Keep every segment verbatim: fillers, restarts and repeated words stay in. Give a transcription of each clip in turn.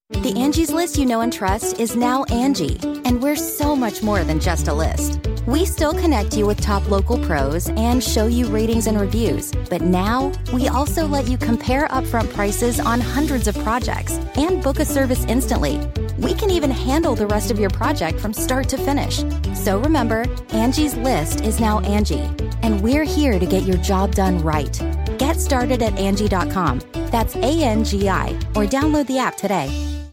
The Angie's List you know and trust is now Angie, and we're so much more than just a list. We still connect you with top local pros and show you ratings and reviews, but now we also let you compare upfront prices on hundreds of projects and book a service instantly. We can even handle the rest of your project from start to finish. So remember, Angie's List is now Angie, and we're here to get your job done right. Get started at Angie dot com. That's A N G I, or download the app today.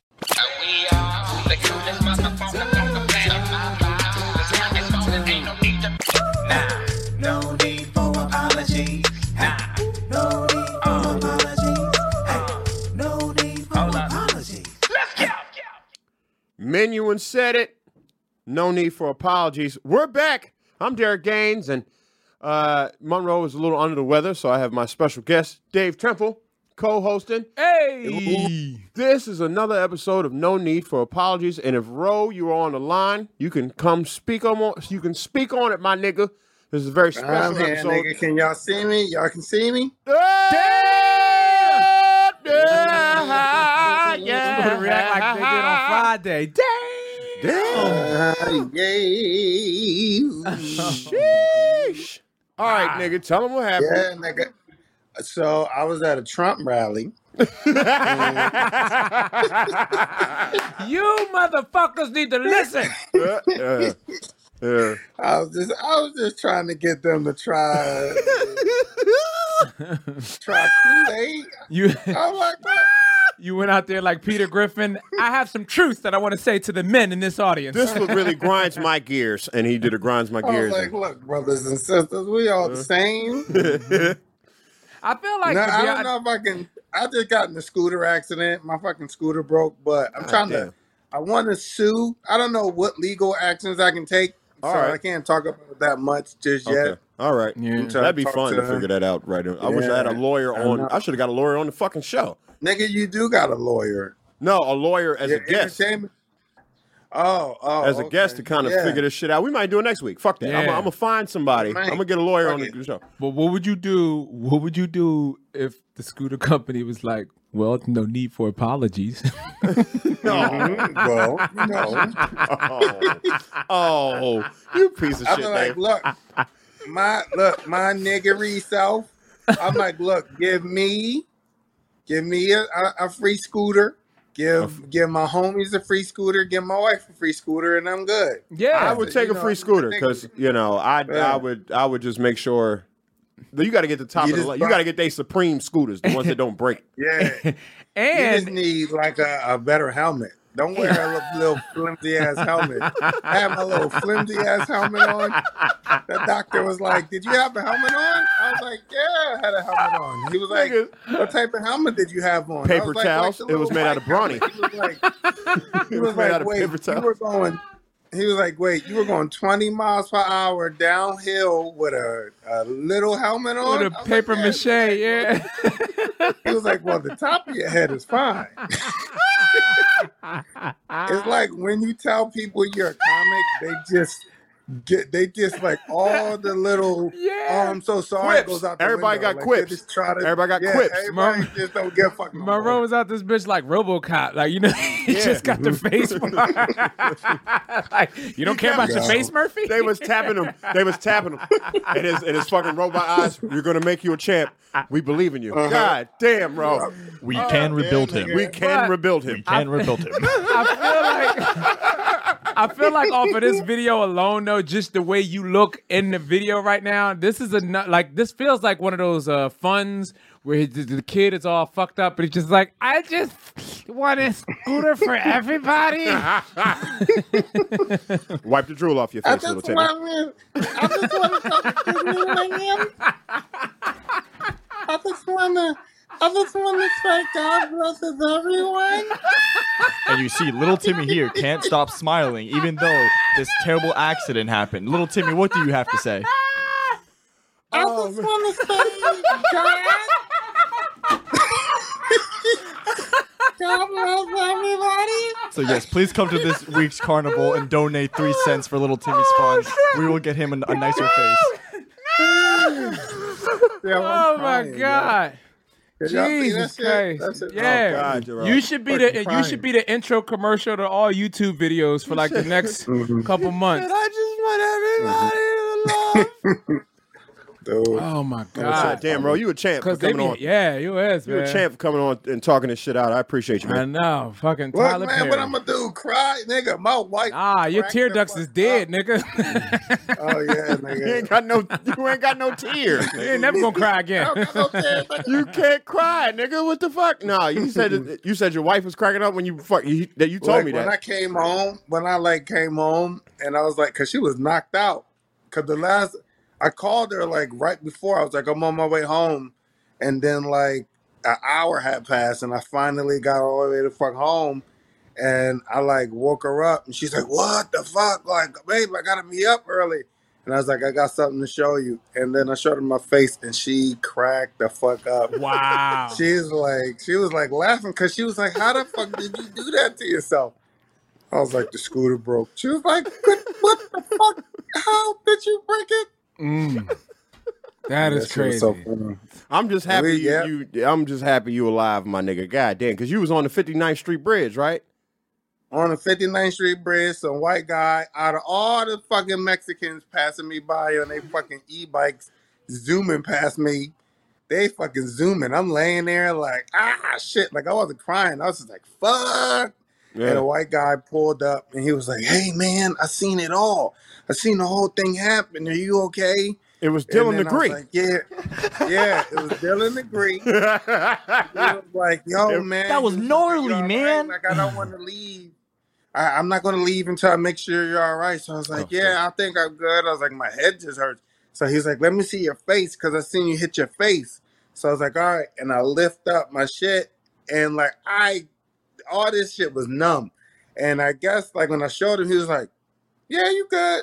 No need for apology. No need for apology. No need for apology. Let's go. Menuhin said it. No need for apologies. We're back. I'm Derek Gaines, and uh, Monroe is a little under the weather, so I have my special guest, Dave Temple, co-hosting. Hey! This is another episode of No Need for Apologies, and if Ro, you are on the line, you can come speak on you can speak on it, my nigga. This is a very special I'm here, episode. nigga. Can y'all see me? Y'all can see me? Yeah, yeah, Yeah. Gonna react like they did on Friday. Damn! Uh, yay. Sheesh. All right, nigga, tell them what happened. Yeah, nigga. So I was at a Trump rally. You motherfuckers need to listen. Uh, uh, uh. I was just I was just trying to get them to try try Kool-Aid. You I'm like, what? you went out there like Peter Griffin. I have some truth that I want to say to the men in this audience. This one really grinds my gears, and he did a grinds my I gears. was like, look, brothers and sisters, we all the same. I feel like Now, to I be don't hon- know if I can. I just got in a scooter accident. My fucking scooter broke, but I'm God trying damn. to. I want to sue. I don't know what legal actions I can take, All so right. I can't talk about that much just yet. Okay. All right. Yeah. I'm trying That'd be talk fun to to- figure that out right now. I wish I had a Yeah, lawyer I on. know. I should have got a lawyer on the fucking show. Nigga, you do got a lawyer. No, a lawyer as Yeah, a guest. entertainment- Oh, oh, As a okay. guest to kind of Yeah. figure this shit out. We might do it next week. Fuck that. I'm Yeah. going to find somebody. Right. I'm going to get a lawyer Fuck on it. the show. But what would you do? What would you do if the scooter company was like, "Well, no need for apologies." Mhm. Well, you know, Oh, oh, you piece of I'm shit, like, Dave. look, my look, my niggery self. I'm like, look, give me, give me a, a, a free scooter. Give give my homies a free scooter. Give my wife a free scooter, and I'm good. Yeah, I would take you a know, free scooter because, you know, I Yeah. I would I would just make sure. You got to get the top You of the just line. You buy- got to get they Supreme scooters, the ones that don't break. Yeah, you just and need like a, a better helmet. Don't wear a little, little flimsy ass helmet. I had my little flimsy ass helmet on. The doctor was like, "Did you have a helmet on?" I was like, "Yeah, I had a helmet on." He was like, Nigga. "What type of helmet did you have on?" I Paper was like, towels. the It was little made out of white brawny. helmet. He was like, he It was was made like, out of "Wait, paper you towels. were going." He was like, "Wait, you were going twenty miles per hour downhill with a, a little helmet on?" with I a was paper like, mache, "Yeah." yeah. He was like, "Well, the top of your head is fine." It's like when you tell people you're a comic, they just get, they just like all the little, Yeah. oh, I'm so sorry, Quips. goes out the Everybody window. got Like, quips. they just try to, Everybody got yeah, quips. Everybody Mar- just don't give a fuck. No Monroe more. was out this bitch like RoboCop, like you know, he Yeah. just got the face mark. Like you don't care about your No. face, Murphy? They was tapping him. They was tapping him. And his and his fucking robot eyes. You're gonna make you a champ. We believe in you. Uh-huh. God damn, bro. We can rebuild yeah, him. nigga. We can But- rebuild We him. can rebuild him. I feel like I feel like off of this video alone, though, just the way you look in the video right now, this is a nu- like this feels like one of those uh, funds where he, the, the kid is all fucked up, but he's just like, I just want a scooter for everybody. Wipe the drool off your I face, little just Timmy. want to, I just want to talk to you, William. I just want to, I just want to say God blesses everyone. And you see, little Timmy here can't stop smiling, even though this terrible accident happened. Little Timmy, what do you have to say? I Oh, just want to say God. God bless everybody. So yes, please come to this week's carnival and donate three cents for little Timmy's fund. We will get him a, a nicer face. Yeah, I'm Oh my crying, yo. god. Did y'all see that Jesus shit? Christ! That shit- Yeah, Oh, God, Jerome. you should be Fucking the you crying. should be the intro commercial to all YouTube videos for like the next Mhm. couple months. I just want everybody to love. Dude. Oh my God, God! damn, bro, you a champ for Because they coming be, on. yeah, you is, You're man. a champ for coming on and talking this shit out. I appreciate you, I man. know, fucking Look, Tyler man, Perry. what I'm gonna do? Cry, nigga? My wife. Ah, your cracked tear the ducts fuck is dead, up. nigga. Oh yeah, You nigga. ain't got no. You ain't got no tears. you ain't never gonna cry I again. don't got no tears, nigga. You can't cry, nigga. What the fuck? Nah, you said you said your wife was cracking up when you fuck. You, that you told Like, me when I that. came home, when I like came home, and I was like, cause she was knocked out. Cause the last I called her like right before I was like, I'm on my way home, and then like an hour had passed, and I finally got all the way to fuck home, and I like woke her up, and she's like, "What the fuck? Like, babe, I gotta be up early." And I was like, "I got something to show you." And then I showed her my face, and she cracked the fuck up. Wow. She's like, she was like laughing because she was like, "How the fuck did you do that to yourself?" I was like, "The scooter broke." She was like, "What, what the fuck? How did you break it?" Mm. That is That shit was crazy. so funny. I'm just happy We- you, yeah. you. I'm just happy you alive, my nigga. God damn, because you was on the fifty-ninth Street Bridge, right? On the fifty-ninth Street Bridge, some white guy out of all the fucking Mexicans passing me by on their fucking e-bikes, zooming past me. They fucking zooming. I'm laying there like, ah, shit. Like, I wasn't crying. I was just like, fuck. And a white guy pulled up and he was like, "Hey, man, I seen it all. I seen the whole thing happen. Are you okay?" It was And Dylan then I was Degree. like, yeah, yeah, it was Dylan Degree. He was like, "Yo, man, That was you- you gnarly, all right? man. Like, I don't want to leave. I, I'm not going to leave until I make sure you're all right." So I was like, Oh, "Yeah, I think I'm good." I was like, "My head just hurts." So he's like, "Let me see your face because I seen you hit your face." So I was like, "All right," and I lift up my shit, and like I, all this shit was numb, and I guess like when I showed him, he was like, "Yeah, you good."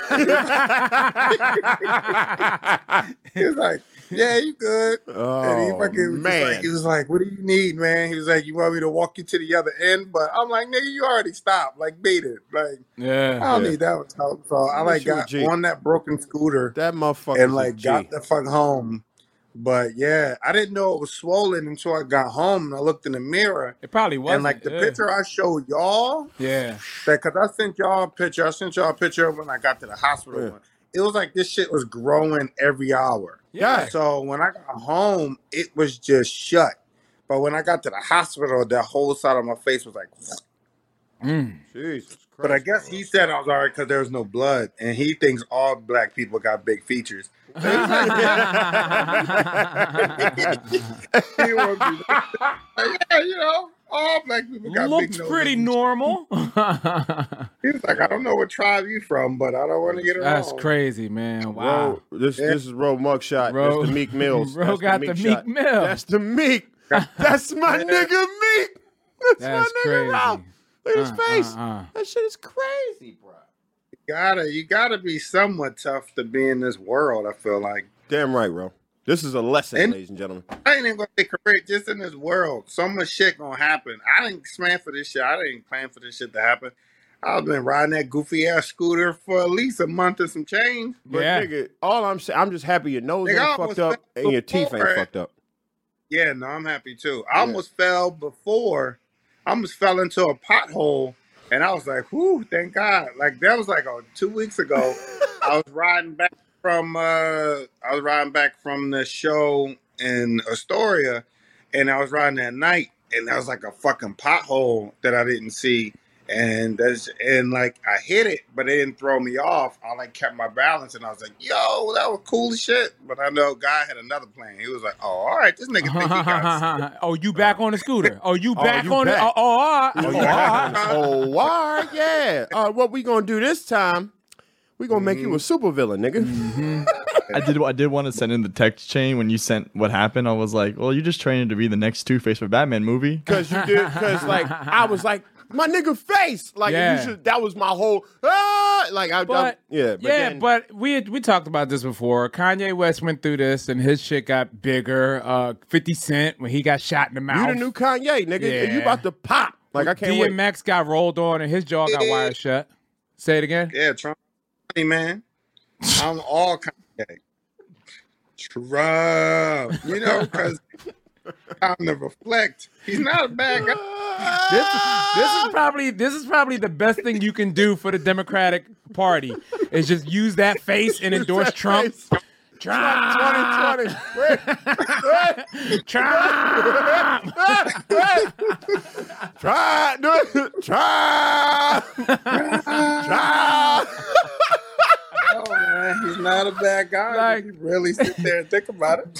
He was like, "Yeah, you good." And he Oh fucking was just man, like, he was like, "What do you need, man?" He was like, "You want me to walk you to the other end?" But I'm like, "Nigga, you already stopped. Like, beat it. Like, I Yeah. don't Yeah. need that much help." So I Wish like you a got G. on that broken scooter that motherfucker and like got the fuck home. But yeah, I didn't know it was swollen until I got home and I looked in the mirror. It probably was. And like the picture I showed y'all, Yeah. that because I sent y'all a picture. I sent y'all a picture when I got to the hospital. Yeah. It was like this shit was growing every hour. Yeah. So when I got home, it was just shut. But when I got to the hospital, that whole side of my face was like. Mm. Jesus Christ. But I guess he said I was all right because there was no blood, and he thinks all black people got big features. He won't be like, yeah, you know, all black people got Looked big noses. pretty normal. He was like, "I don't know what tribe you from, but I don't want to get it That's wrong." crazy, man. Wow. Ro, this Yeah. this is Ro mugshot. Ro- That's the Meek Mills. Ro That's got the Meek shot. Mill. That's the Meek. That's my Yeah. nigga Meek. That's, That's my nigga Ro. crazy. Look at his Uh, face. uh, uh. That shit is crazy, bro. You gotta, you gotta be somewhat tough to be in this world. I feel like Damn right, bro. This is a lesson, And- ladies and gentlemen. I ain't even gonna say career, just in this world. So much shit gonna happen. I didn't plan for this shit. I didn't plan for this shit to happen. I've been riding that goofy ass scooter for at least a month and some change. But Yeah. nigga, all I'm saying, I'm just happy your nose Nigga, I ain't almost fucked up fell and your teeth ain't before. fucked up. Yeah, no, I'm happy too. I Yeah. almost fell before. I almost fell into a pothole, and I was like, "Whoo, thank God!" Like that was like oh, two weeks ago. I was riding back from. Uh, I was riding back from the show in Astoria, and I was riding at night, and there was like a fucking pothole that I didn't see, and that's and like I hit it, but it didn't throw me off. I like kept my balance, and I was like, "Yo, that was cool as shit." But I know guy had another plan. He was like, "Oh, all right, this nigga think he got." oh, you back on the scooter? Oh, you Oh, back you on back. it? Oh, oh, all right. Oh, Oh, you all right. back on this. Oh, all right, yeah. Uh, what we gonna do this time? We gonna make you a supervillain, nigga. I did. I did want to send in the text chain when you sent what happened. I was like, "Well, you're just training to be the next Two-Face for Batman movie." Cause you did, cause like I was like my nigga face, like Yeah. you should. That was my whole ah, like I, I But yeah, but yeah, then, but we had, we talked about this before. Kanye West went through this, and his shit got bigger. Uh, Fifty Cent when he got shot in the mouth. you the new Kanye, nigga. Yeah. You about to pop? Like I can't D wait. M X got rolled on, and his jaw got wired shut. Say it again. Yeah, Trump, hey, man. I'm all Kanye. Trump, you know, because Time to reflect. He's not a bad guy. This, this is probably this is probably the best thing you can do for the Democratic Party is just use that face and endorse Trump. Trump twenty twenty. Wait, wait. Trump. Try, do it. Try. Try. Oh man, he's not a bad guy. Like- If you really sit there and think about it.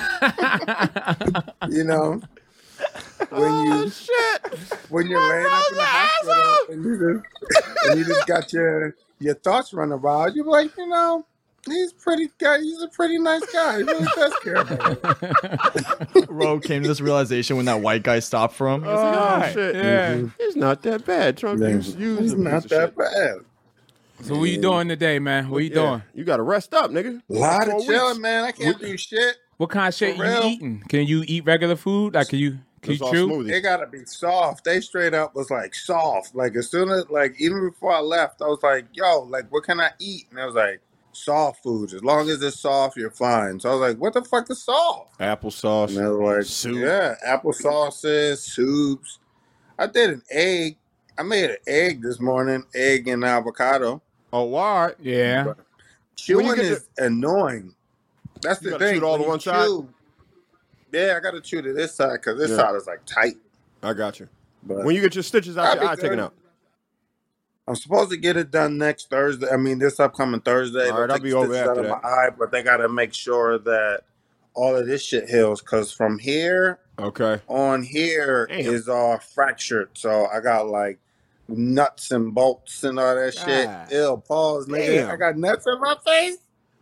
You know, when you Oh, shit. when you're laying up in the hospital and you just, and you just got your your thoughts running wild, you're like, you know, he's pretty guy. He's a pretty nice guy. He really does care about it. Ro came to this realization when that white guy stopped for him. He was like, Oh, "All right." shit. Yeah. He's not that bad. Trump used, used He's a piece not of that shit. bad. So what you doing today, man? What you Yeah. doing? You got to rest up, nigga. A lot Four of chilling, weeks. man. I can't do shit. What kind of shit For you real? eating? Can you eat regular food? Like, can you can It's you all chew? smoothies. It gotta be soft. They straight up was like soft. Like as soon as like even before I left, I was like, yo, like what can I eat? And I was like, soft foods. As long as it's soft, you're fine. So I was like, what the fuck is soft? Applesauce. And they were like, Soup. yeah, apple sauces, soups. I did an egg. I made an egg this morning, egg and avocado. Oh, all right. Yeah. When Chewing you get is annoying. That's You the gotta thing. chew it all When to you one side? chew- Yeah, I got to chew to this side because this Yeah. side is like tight. I got you. But When you get your stitches out I'll your be eye taken good. out. I'm supposed to get it done next Thursday. I mean, this upcoming Thursday. All right, They'll I'll take be over stitches after out of that. my eye, but they got to make sure that all of this shit heals because from here Okay. on here Damn. is all fractured. So I got like nuts and bolts and all that shit. Ah. Ew, pause, nigga. Damn. I got nuts in my face.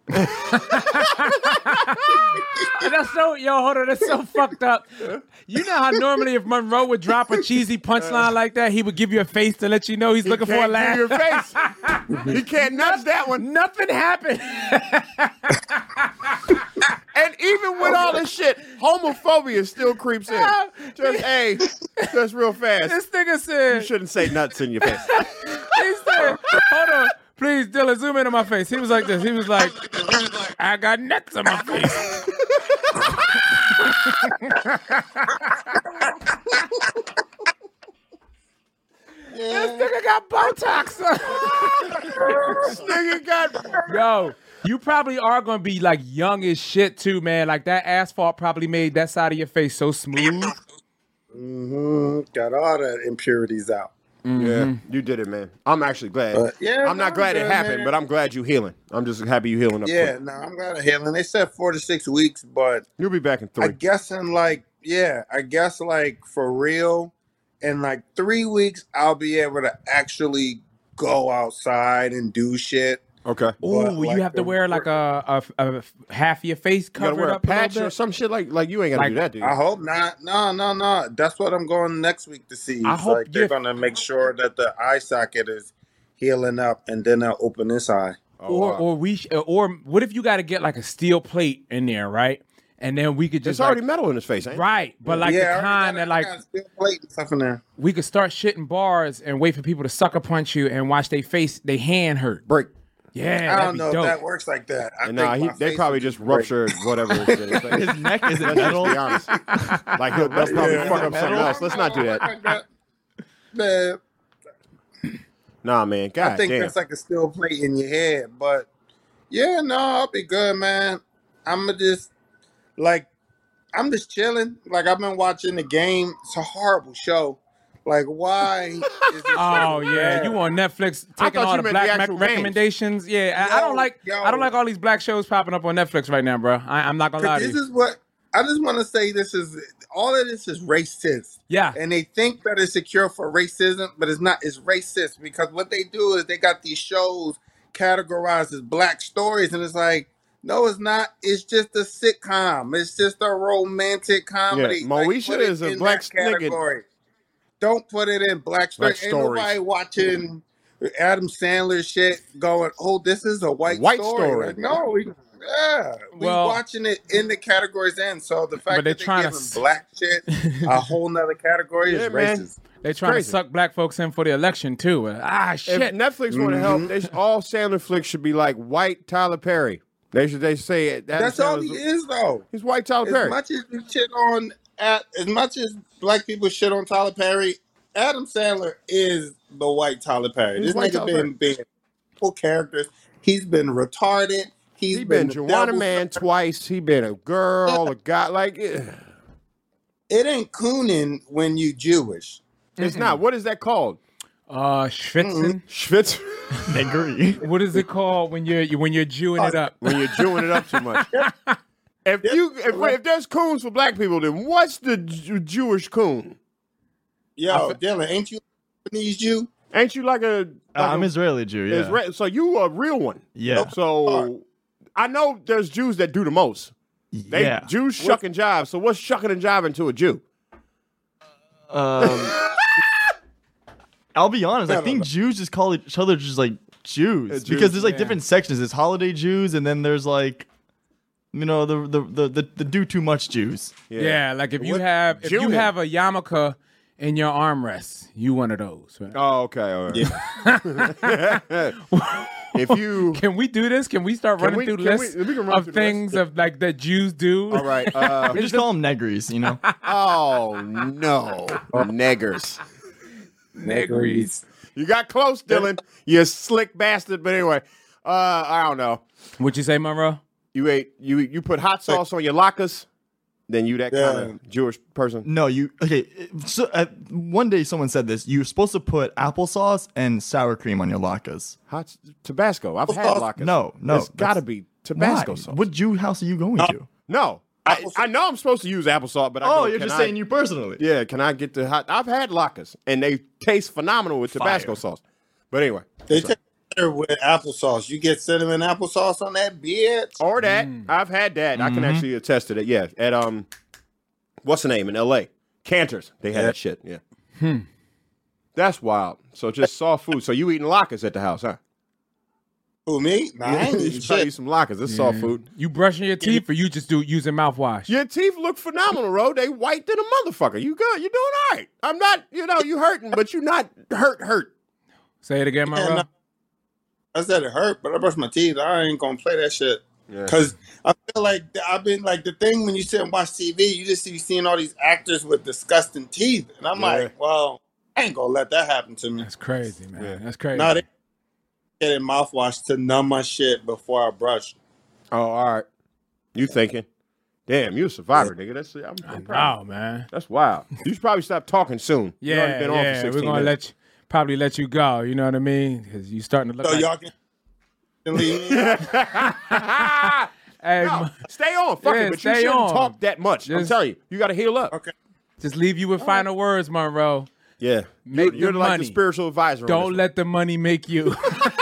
And that's so yo, hold on, that's so fucked up. You know how normally if Monroe would drop a cheesy punchline like that, he would give you a face to let you know he's looking for a Can't laugh. give your face. He can't nudge that one. Nothing happened. And even with all this shit, homophobia still creeps in. Just, hey, just real fast. This nigga You said, shouldn't say nuts in your face. he said, hold on, please, Dylan, zoom into my face. He was like this. He was like, I got nuts on my face. This nigga got Botox. This nigga got. Yo, you probably are gonna be like young as shit too, man. Like that asphalt probably made that side of your face so smooth. hmm Got all the impurities out. Yeah, you did it, man. I'm actually glad. But, yeah, I'm not no, glad it good, happened, man. but I'm glad you healing. I'm just happy you healing up. Yeah, quick. no, I'm glad of healing. They said four to six weeks, but You'll be back in I three. guess in like, yeah, I guess like for real, in like three weeks, I'll be able to actually go outside and do shit. Okay. Ooh, But, like, you have to the- wear like a, a, a half your face You gotta covered wear a up a little patch or bit? some shit like like you ain't gotta Like, do that, dude. I hope not. No, no, no. That's what I'm going next week to see. I It's hope like they're you're- gonna make sure that the eye socket is healing up, and then they'll open this eye. Oh, Or wow. or we sh- or what if you got to get like a steel plate in there, right? And then we could It's just already like, metal in his face, ain't it? right, but like yeah, I the already kind got- that I like got steel plate and stuff in there. we could start shitting bars and wait for people to sucker punch you and watch they face they hand hurt. Break. Yeah, I that'd don't be know dope. if that works like that. I And think nah, he, my they face probably would just break. ruptured whatever. His, his, His neck is Let's metal. just be honest. Like he'll, they'll probably Yeah. fuck up something Metal? else. Let's not do that. Man, Nah, man. God I think damn. that's like a steel plate in your head. But yeah, no, I'll be good, man. I'ma just like I'm just chilling. Like I've been watching the game. It's a horrible show. Like why? Is this Oh so yeah, bad? you on Netflix I taking thought all you the meant the black actual me- games. recommendations. Yeah, I, I don't Yo, like yo. I don't like all these black shows popping up on Netflix right now, bro. I, I'm not gonna lie to This you. is what I just want to say. This is all of this is racist. Yeah, And they think that it's a cure for racism, but it's not. It's racist because what they do is they got these shows categorized as black stories, and it's like, no, it's not. It's just a sitcom. It's just a romantic comedy. Yeah, Like, Moesha put it is a in black that nigga. category. Don't put it in black story. Black Ain't stories. nobody watching Adam Sandler shit going, oh, this is a white, White story. story. Like, no, we, yeah, we Well- watching it in the categories in. So the But fact they're that they're trying to giving s- black shit a whole nother category Yeah, is man. racist. they trying crazy. to suck black folks in for the election too. Ah If shit. Netflix want to help, they sh- all Sandler flicks should be like white Tyler Perry. They should they say it. Adam That's all he Sandler's- is, though. He's white Tyler As Perry. much as you shit on at, as much as black people shit on Tyler Perry, Adam Sandler is the white Tyler Perry. He's This white nigga Tyler been being full characters. He's been retarded. He's He been, been the Joanna devil's Man twice. He been a girl, a guy. Like eh. It ain't cooning when you Jewish. it's not. What is that called? Uh, Schwitzen. Schwitz. Negri. What is it called when you're when you're Jewing it up? When you're Jewing it up too much. If you if, if there's coons for black people, then what's the Jew- Jewish coon? Yo, Dylan, ain't you a Japanese Jew? Ain't you like a? Uh, Like I'm a Israeli Jew. Yeah. Isra- so you a real one? Yeah. So I know there's Jews that do the most. They yeah. Jews shuck and jive. So what's shucking and jiving to a Jew? Um, I'll be honest. I I don't think know. Jews just call each other just like Jews, Uh, Jews, because there's like yeah. different sections. There's holiday Jews, and then there's like, you know, the the the the, the do too much Jews. Yeah, like if you What- have if you Jew have a yarmulke in your armrest, you one of those. Right? Oh, okay. All right. If you Can we do this? Can we start Can running we- through can lists we- we can run of through the list. things of like that Jews do? all right. Uh, We just call them negris, you know. oh no, niggers. Negris. You got close, Dylan. You slick bastard. But anyway, uh, I don't know. What'd you say, Monroe? You ate you you put hot sauce on your latkes, then you that Yeah. kind of Jewish person. No, you okay. So uh, one day someone said this. You're supposed to put applesauce and sour cream on your latkes. Hot Tabasco. I've had sauce? latkes. No, no, It's got to that's- be Tabasco Why? sauce. What Jew house are you going to? No, I, I know I'm supposed to use applesauce, but I Oh, go, you're can just I- saying you personally. Yeah, can I get the hot? I've had latkes, and they taste phenomenal with Tabasco Fire. sauce. But anyway, They take better with applesauce. You get cinnamon applesauce on that bitch. or that I've had that. I can actually attest to that. Yeah, at um, what's the name in L A? Cantors. They had Yeah. that shit. Yeah. Hmm. That's wild. So just soft food. So you eating latkes at the house, huh? Who, me? Nah, I ain't you eating should probably eat shit. some latkes. It's soft food. You brushing your teeth or you just do using mouthwash? Your teeth look phenomenal, bro. They white than a motherfucker. You good? You doing all right? I'm not. You know, you hurting, but you not hurt. Hurt. Say it again, Yeah, Monroe. no. I said it hurt, but I brushed my teeth. I ain't gonna play that shit. Yeah. Cause I feel like I've been like the thing when you sit and watch T V, you just see seeing all these actors with disgusting teeth, and I'm Yeah. like, well, I ain't gonna let that happen to me. That's crazy, man. Yeah. That's crazy. No, they get mouthwash to numb my shit before I brush. Oh, all right. You thinking? Damn, you a survivor, nigga. That's I'm, I'm proud. Oh man. That's wild. You should probably stop talking soon. You Yeah, already been on for yeah. We're sixteen gonna minutes. let you probably let you go. You know what I mean? Because you starting to look So like. y'all can, can leave me. Hey, No, Mo- stay on, fuck Yeah, it, but you stay shouldn't on. talk that much. I'm Just- telling you, you got to heal up. Okay. just leave you with final words, Monroe. Yeah, Make you're, you're the like money. the spiritual advisor. on Don't this let the money make you.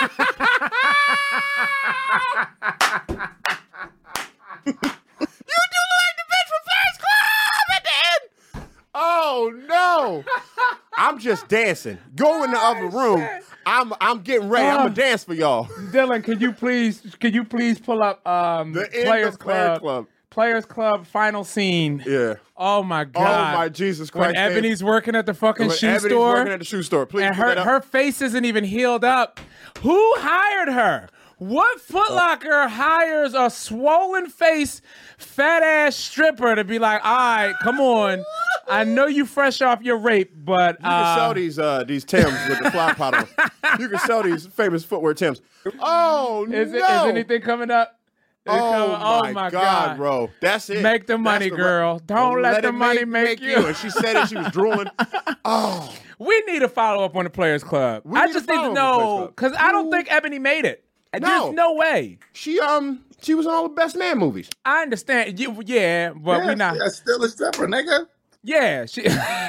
Oh no! I'm just dancing. Go in the other room. I'm I'm getting ready. I'm Oh. gonna dance for y'all. Dylan, can you please can you please pull up um The end Players of Player Club, Club. Players Club final scene. Yeah. Oh my Oh god. my Jesus Christ! When Ebony's working at the fucking When shoe Ebony's store working at the shoe store. Please and put her that up. her face isn't even healed up. Who hired her? What Foot Locker hires a swollen face, fat ass stripper to be like, all right, come on. I know you fresh off your rape, but You can sell uh, these uh, these Timbs with the fly pot on. You can sell these famous footwear Timbs. Oh is, no! it, is anything coming up? Is it Oh, coming- my, oh my God, bro! That's it. Make the That's money, right- girl. Don't let the it money make you. And she said it. She was drooling. Oh, We need a follow up on the Players Club. We I need just a need to follow-up on the know Players because Club. I don't think Ebony made it. No. There's no way. she um she was in all the Best Man movies. I understand. You, yeah, but Yeah, we're not. yeah, still a stripper, nigga. Yeah, she.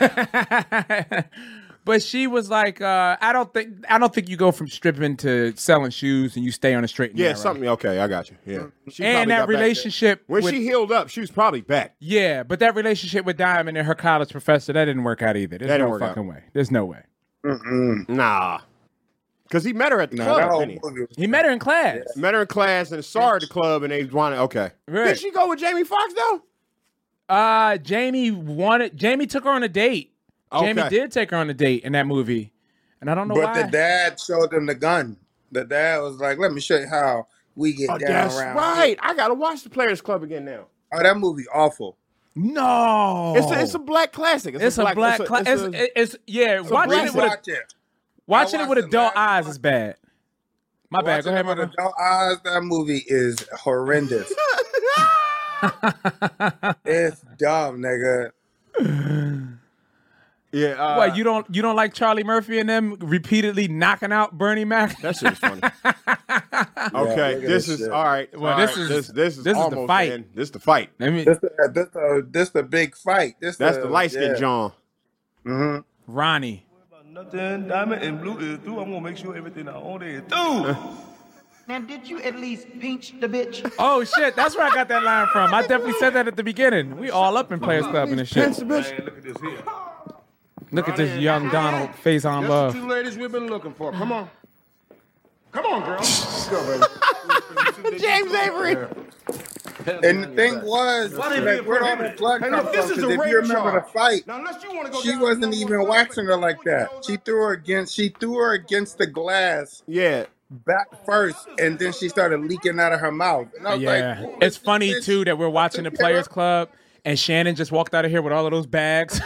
But she was like, uh, I don't think I don't think you go from stripping to selling shoes and you stay on a straight and Yeah, narrow. something. Okay, I got you. Yeah, she And probably that got back there. relationship When with, she healed up, she was probably back. yeah, but that relationship with Diamond and her college professor that didn't work out either. There's That didn't no work out. fucking way. There's no way. Mm-mm. Nah, because he met her at the Nah, club. that whole didn't he? movie was- He met her in class. Met her in class and saw her at the club, and they wanted. Okay, Right. did she go with Jamie Foxx though? Uh, Jamie wanted. Jamie took her on a date. Jamie Okay. did take her on a date in that movie, and I don't know But why. the dad showed them the gun. The dad was like, "Let me show you how we get Oh, down that's around." right. I gotta watch the Players Club again now. Oh, that movie awful. No, It's a, it's a black classic. It's, It's a black. It's, Cla- it's it's, a- it's, yeah. Watching black- it with a, Watch it. watching I it with watched it adult last eyes night. is bad. My bad. Go Watching ahead, it with Mama. adult eyes, that movie is horrendous. It's dumb, nigga. yeah. Uh, What you don't you don't like Charlie Murphy and them repeatedly knocking out Bernie Mac? That shit is funny. okay, look at this this is shit. all right. Well, all this right, is- this this is this is the almost fight. in. This is the fight. I mean, This, the- this, the this the big fight. This That's the, the light skinned yeah. John. Mm-hmm. Ronnie. Nothing, diamond and blue is through. I'm gonna make sure everything I own is through. Now, did you at least pinch the bitch? Oh shit, that's where I got that line from. I definitely said that at the beginning. We all up in Players Club and this shit. Pants the bitch. Man, look at this here. Look at this young Donald face on That's love. the two ladies we've been looking for. Come on. Come on, girl. Let's go, baby. James Avery. And the thing was, like, where all the blood And come if this from? is Because a if rape you remember charge, the fight, now unless you want to go she down wasn't to even one waxing her more like that. She threw her against. She threw her against the glass Yeah. back first, and then she started leaking out of her mouth. And I was Yeah, like, it's funny bitch. too that we're watching the Players Club and Shannon just walked out of here with all of those bags.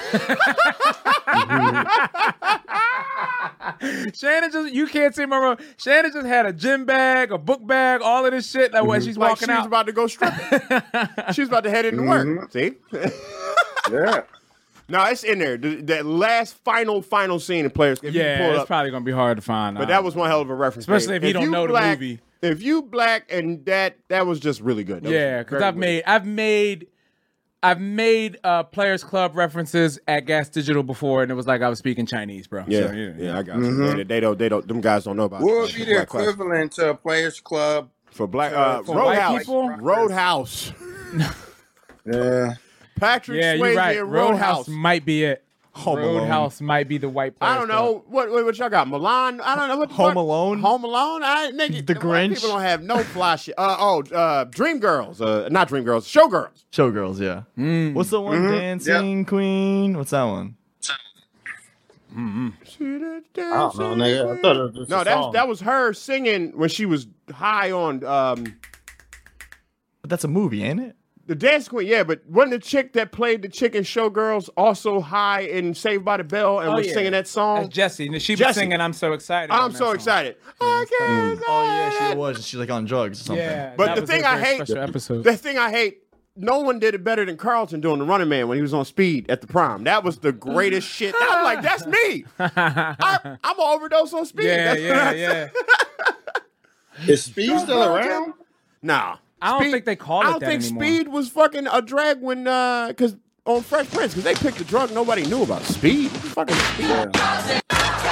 Shannon just, you can't see my room. Shannon just had a gym bag, a book bag, all of this shit. Like when she's Like walking she was out. about to go stripping. She was about to head into work. See? Yeah. No, it's in there. The, that last final final scene in Players. If you can Yeah, pull it it's up. probably gonna be hard to find. But that was one hell of a reference. Especially page. if you don't know the black, movie. If you black and that that was just really good. That was Yeah, because very I've good. made I've made I've made uh, Players Club references at Gas Digital before, and it was like I was speaking Chinese, bro. Yeah, So, yeah, I got you. They, they don't, they don't. Them guys don't know about. What would be the black class. equivalent to a Players Club? for black uh, For white Roadhouse? people? Roadhouse. Yeah. Patrick Yeah, Swayze you're right. in Roadhouse Roadhouse. might be it. Home Alone. Roadhouse might be the white. I Players don't Club. know what, what what y'all got. Milan. I don't know what the Home fuck? Alone? Home Alone. I nigga. The them white Grinch? People don't have no fly shit. Uh, oh, uh, Dreamgirls. Uh, not Dreamgirls. Showgirls. Showgirls, yeah. Mm. What's the one? Dancing Queen? What's that one? I don't know, nigga. I thought it was just No, a that song. that was her singing when she was high on um But that's a movie, ain't it? the Dance Queen. Yeah, but wasn't the chick that played the chick in Showgirls also high in Saved by the Bell and Oh, was yeah. singing that song? That's Jessie. And She was Jessie. singing "I'm So Excited." I'm on that so song. excited. I can't Oh yeah, say she was. She's like on drugs or something. Yeah, But that the was thing a I very hate, special episode. the thing I hate, no one did it better than Carlton doing the Running Man when he was on Speed at the prom. That was the greatest shit. I'm like, that's me. I, I'm an overdose on Speed. Yeah, That's what yeah, I yeah. Is Speed still around? Nah. I don't Speed- think they call it I don't that think anymore. Speed was fucking a drag when, uh, cause on Fresh Prince, cause they picked a drug nobody knew about. Speed? What the fuck is Speed?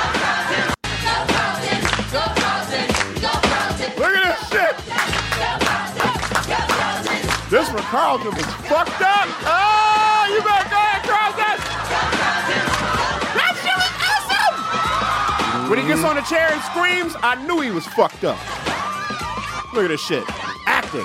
Look at this shit. This one Carlton was fucked up. Oh, you better go ahead, Carlton. That shit was awesome. When he gets on the chair and screams, I knew he was fucked up. Look at this shit. Acting.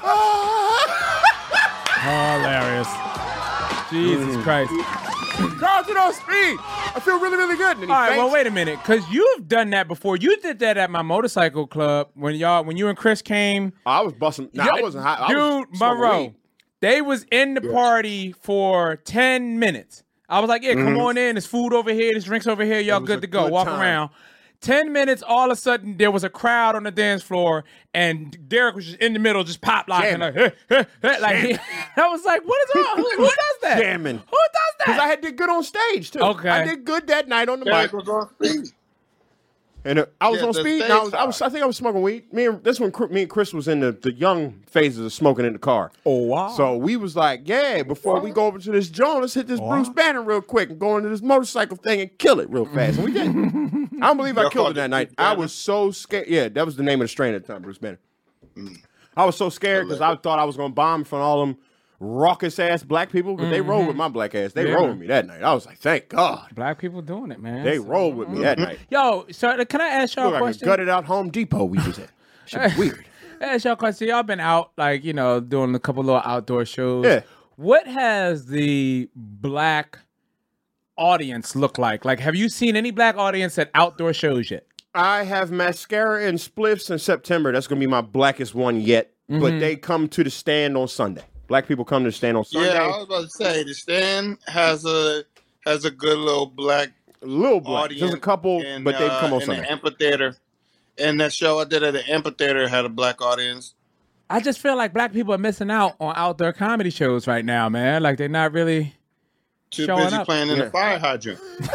Hilarious. Jesus Mm. Christ. Carlton on Speed. I feel really, really good. And then he All right, well, faints. wait a minute, because you've done that before. You did that at my motorcycle club when y'all, when you and Chris came. I was busting. Nah, Yo- I wasn't high. I Dude, was smoking Monroe, weed. they was in the party for ten minutes. I was like, yeah, come on in. There's food over here. There's drinks over here. Y'all was good a to go. good Walk time. around. Ten minutes, all of a sudden, there was a crowd on the dance floor, and Derek was just in the middle, just pop locking. Like, Jamming. hey, hey, hey, like I was like, what is wrong? Who, who does that? Jamming. Who does Because that? I had did good on stage, too. Okay. I did good that night on the Derek mic. was on Speed. And uh, I was Yeah, on the speed. And stage I was, I was, I think I was smoking weed. Me and this one, me and Chris was in the, the young phases of smoking in the car. Oh, wow. So we was like, yeah, before we go over to this joint, let's hit this Bruce Banner real quick and go into this motorcycle thing and kill it real fast. And we did. I don't believe I Y'all killed called it that it night. Bruce I Banner? was so scared. Yeah, that was the name of the strain at the time, Bruce Banner. I was so scared because I thought I was going to bomb in front of all them raucous ass black people, but they rolled with my black ass. They Yeah. rolled with me that night. I was like, thank God. Black people doing it, man. They rolled with me that night. Yo, so can I ask y'all Look a like a question? gutted out Home Depot we was at. Shit was weird. Ask y'all a question. Y'all been out, like, you know, doing a couple little outdoor shows. Yeah. What has the black audience look like? Like, have you seen any black audience at outdoor shows yet? I have mascara and spliffs in September. That's gonna be my blackest one yet. But they come to the stand on Sunday. Black people come to stand on Sunday. Yeah, I was about to say the stand has a has a good little black a little black. audience. There's a couple, in, but they come uh, on in Sunday. the amphitheater. And that show I did at the amphitheater had a black audience. I just feel like black people are missing out on outdoor comedy shows right now, man. Like they're not really Too showing busy up. playing in Yeah. the fire hydrant.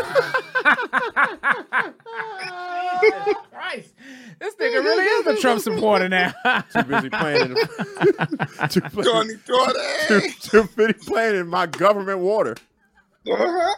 Christ, this nigga really is a Trump supporter now. Too busy playing in the, too, busy- Tony too, Jordan. too busy playing in my government water. Uh-huh.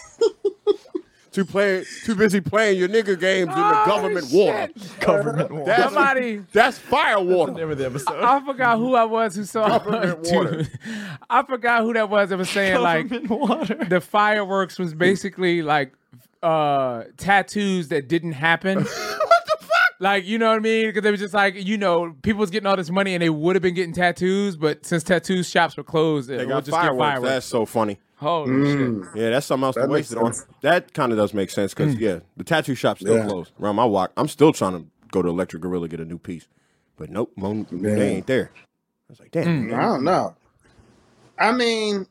Too play, too busy playing your nigga games in the Oh, government shit. water. Government water. That's, Somebody, that's fire water. Name of the episode. I forgot who I was who saw. Government water. I forgot who that was that was saying like Government water. the fireworks was basically like uh tattoos that didn't happen. What the fuck? Like, you know what I mean? Because they was just like, you know, people was getting all this money and they would have been getting tattoos, but since tattoo shops were closed, They we'll got just fireworks. get fireworks. That's so funny. Holy shit. Yeah, that's something else That to waste makes it on. sense. That kind of does make sense because, yeah, the tattoo shop's still Yeah. closed. Around my walk, I'm still trying to go to Electric Gorilla get a new piece. But nope, Mo, Yeah. they ain't there. I was like, damn. I don't know. I mean,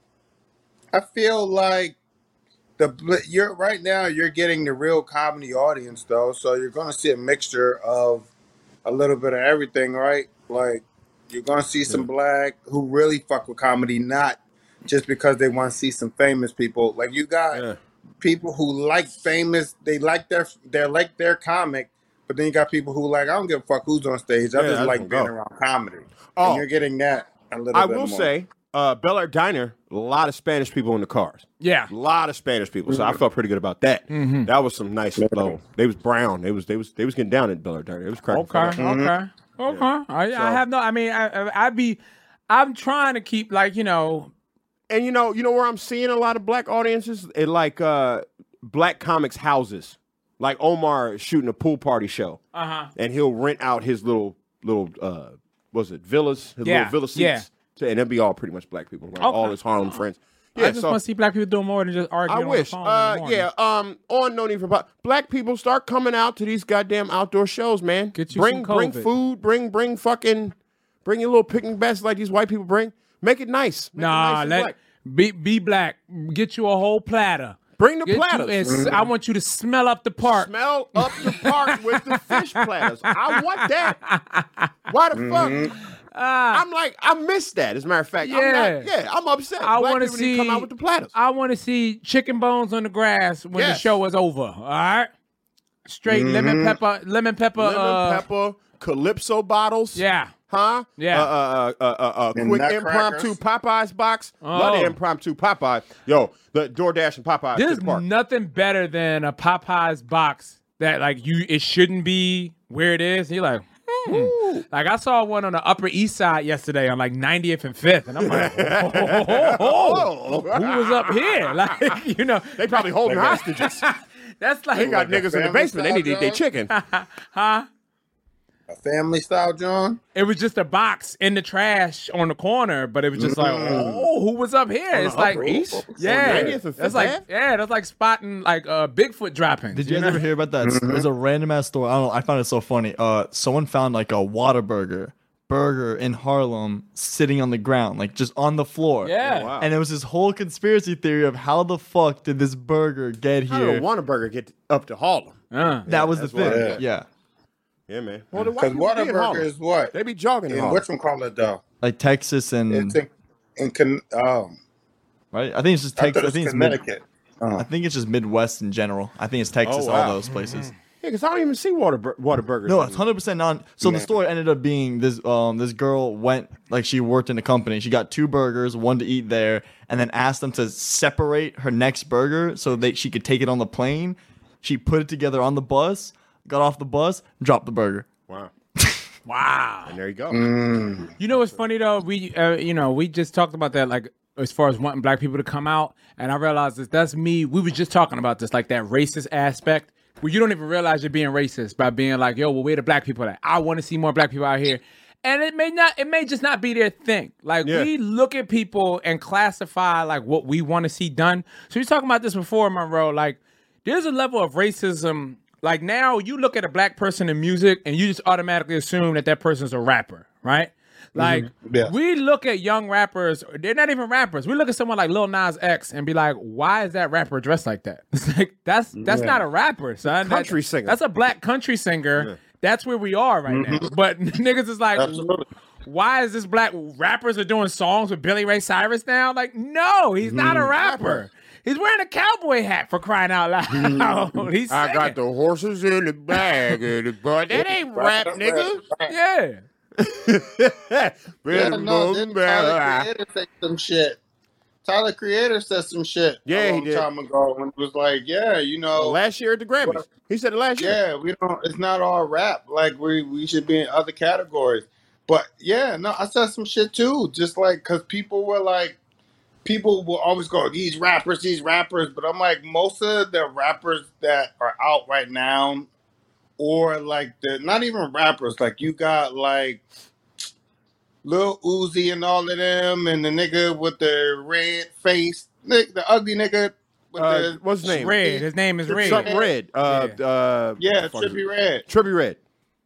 I feel like the bl- you're right now you're getting the real comedy audience though, so you're going to see a mixture of a little bit of everything, right? Like you're going to see some black who really fuck with comedy, not just because they want to see some famous people. Like you got Yeah. people who like famous, they like their they like their comic, but then you got people who like I don't give a fuck who's on stage. I Yeah, just I like don't being go. around comedy. Oh. And you're getting that a little I bit will more. say, uh, Bel Air Diner, a lot of Spanish people in the cars. Yeah. A lot of Spanish people. So I felt pretty good about that. Mm-hmm. That was some nice flow. They was brown. They was they was they was getting down at Bel Air Diner. It was cracking. Okay, fun. okay, okay. I, I have no. I mean, I, I, I'd be. I'm trying to keep like you know. And you know, you know where I'm seeing a lot of black audiences? At like uh black comics houses. Like Omar is shooting a pool party show. Uh huh. And he'll rent out his little little uh was it villas? His Yeah, little villa seats. yeah. To, and it'll be all pretty much black people, right? Okay. All his Harlem friends. I Yeah, just so want to see black people doing more than just I arguing wish. on the phone. in the Uh morning. yeah, um on No Need for Po- black people start coming out to these goddamn outdoor shows, man. Get you bring some bring COVID. food, bring bring fucking bring your little picnic baskets like these white people bring. Make it nice. Make it Nah, nice and let black. be be black. Get you a whole platter. Bring the Get you- platters. and s- I want you to smell up the park. Smell up the park with the fish platters. I want that. Why the fuck? I'm like, I miss that. As a matter of fact, I'm Yeah. not, yeah, I'm upset. I Black want to people need see. come out with the platters. I want to see chicken bones on the grass when the Yes. show is over. All right. Straight lemon pepper, lemon pepper, Lemon uh, pepper, Calypso bottles. Yeah. Huh? Yeah. Uh, uh, uh, uh, uh, And quick nutcrackers. impromptu Popeyes box. Love Oh. the impromptu Popeye. Yo, the DoorDash and Popeyes to There's the park. nothing better than a Popeyes box that like you it shouldn't be where it is. You're like, hmm. Like I saw one on the Upper East Side yesterday on like ninetieth and fifth, and I'm like, oh, oh, oh, oh. Who was up here? Like, you know, They probably holding hostages. that's like They got Like a niggas in the family basement. They need to eat their style chicken. huh? A family style, John. It was just a box in the trash on the corner, but it was just like, oh, who was up here? It's like, Upper East? yeah, On ninetieth and that's Fifth like, Ave? yeah, that's like spotting like uh, Bigfoot dropping. Did you guys ever hear about that? There's a random ass story. I don't know. I found it so funny. Uh, someone found like a Whataburger burger in Harlem sitting on the ground, like just on the floor. Yeah. Oh, wow. And it was this whole conspiracy theory of how the fuck did this burger get How here? did a Whataburger get up to Harlem? Uh, that was the that's why- thing. yeah. Yeah. Yeah, man. Well, the white Because people be in Whataburger Harlem. is what? They be jogging in In Harlem. whatchamacallit though? Like Texas and It's in, in Con- oh, right. I think it's just I Texas. thought I it's think it's mid, Connecticut. Oh. I think it's just Midwest in general. I think it's Texas, Oh, all wow. those places. Yeah, because I don't even see Water Whataburgers. No, anymore. it's hundred percent non. So the Yeah. story ended up being this: um, this girl went like she worked in a company. She got two burgers, one to eat there, and then asked them to separate her next burger so that she could take it on the plane. She put it together on the bus, got off the bus, dropped the burger. Wow. wow. And there you go. You know what's funny though? We, uh, you know, we just talked about that, like as far as wanting black people to come out, and I realized that that's me. We were just talking about this, like that racist aspect, where you don't even realize you're being racist by being like, "Yo, well, where the black people at? I want to see more black people out here." And it may not, it may just not be their thing. Like Yeah. we look at people and classify like what we want to see done. So we were talking about this before, Monroe. Like there's a level of racism. Like now you look at a black person in music and you just automatically assume that that person's a rapper, right? Like Mm-hmm. Yeah. we look at young rappers, they're not even rappers. We look at someone like Lil Nas X and be like, why is that rapper dressed like that? It's like that's that's Yeah. not a rapper, son. Country That- singer. That's a black country singer. Yeah. That's where we are right now. But niggas is like, Absolutely. why is this black rappers are doing songs with Billy Ray Cyrus now? Like, no, he's not a rapper. He's wearing a cowboy hat for crying out loud. He's I got singing. the horses in the bag, and the- but that ain't rap, nigga. Yeah. Yeah, Better no, move then back. Tyler Creator said some shit. Tyler Creator said some shit Yeah, a he long did. time ago when it was like, yeah, you know, Last year at the Grammys, he said it last year. yeah, we don't. It's not all rap. Like we we should be in other categories. But yeah, no, I said some shit too. Just like because people were like, people will always go these rappers, these rappers. But I'm like, most of the rappers that are out right now, or like the not even rappers. Like you got like Lil Uzi and all of them, and the nigga with the red face, Nick, the ugly nigga with Uh, the what's his name? Red. His name is Red. Something Red. Uh, Yeah. uh, yeah, fuck is Trippy it? Red. Trippy Red.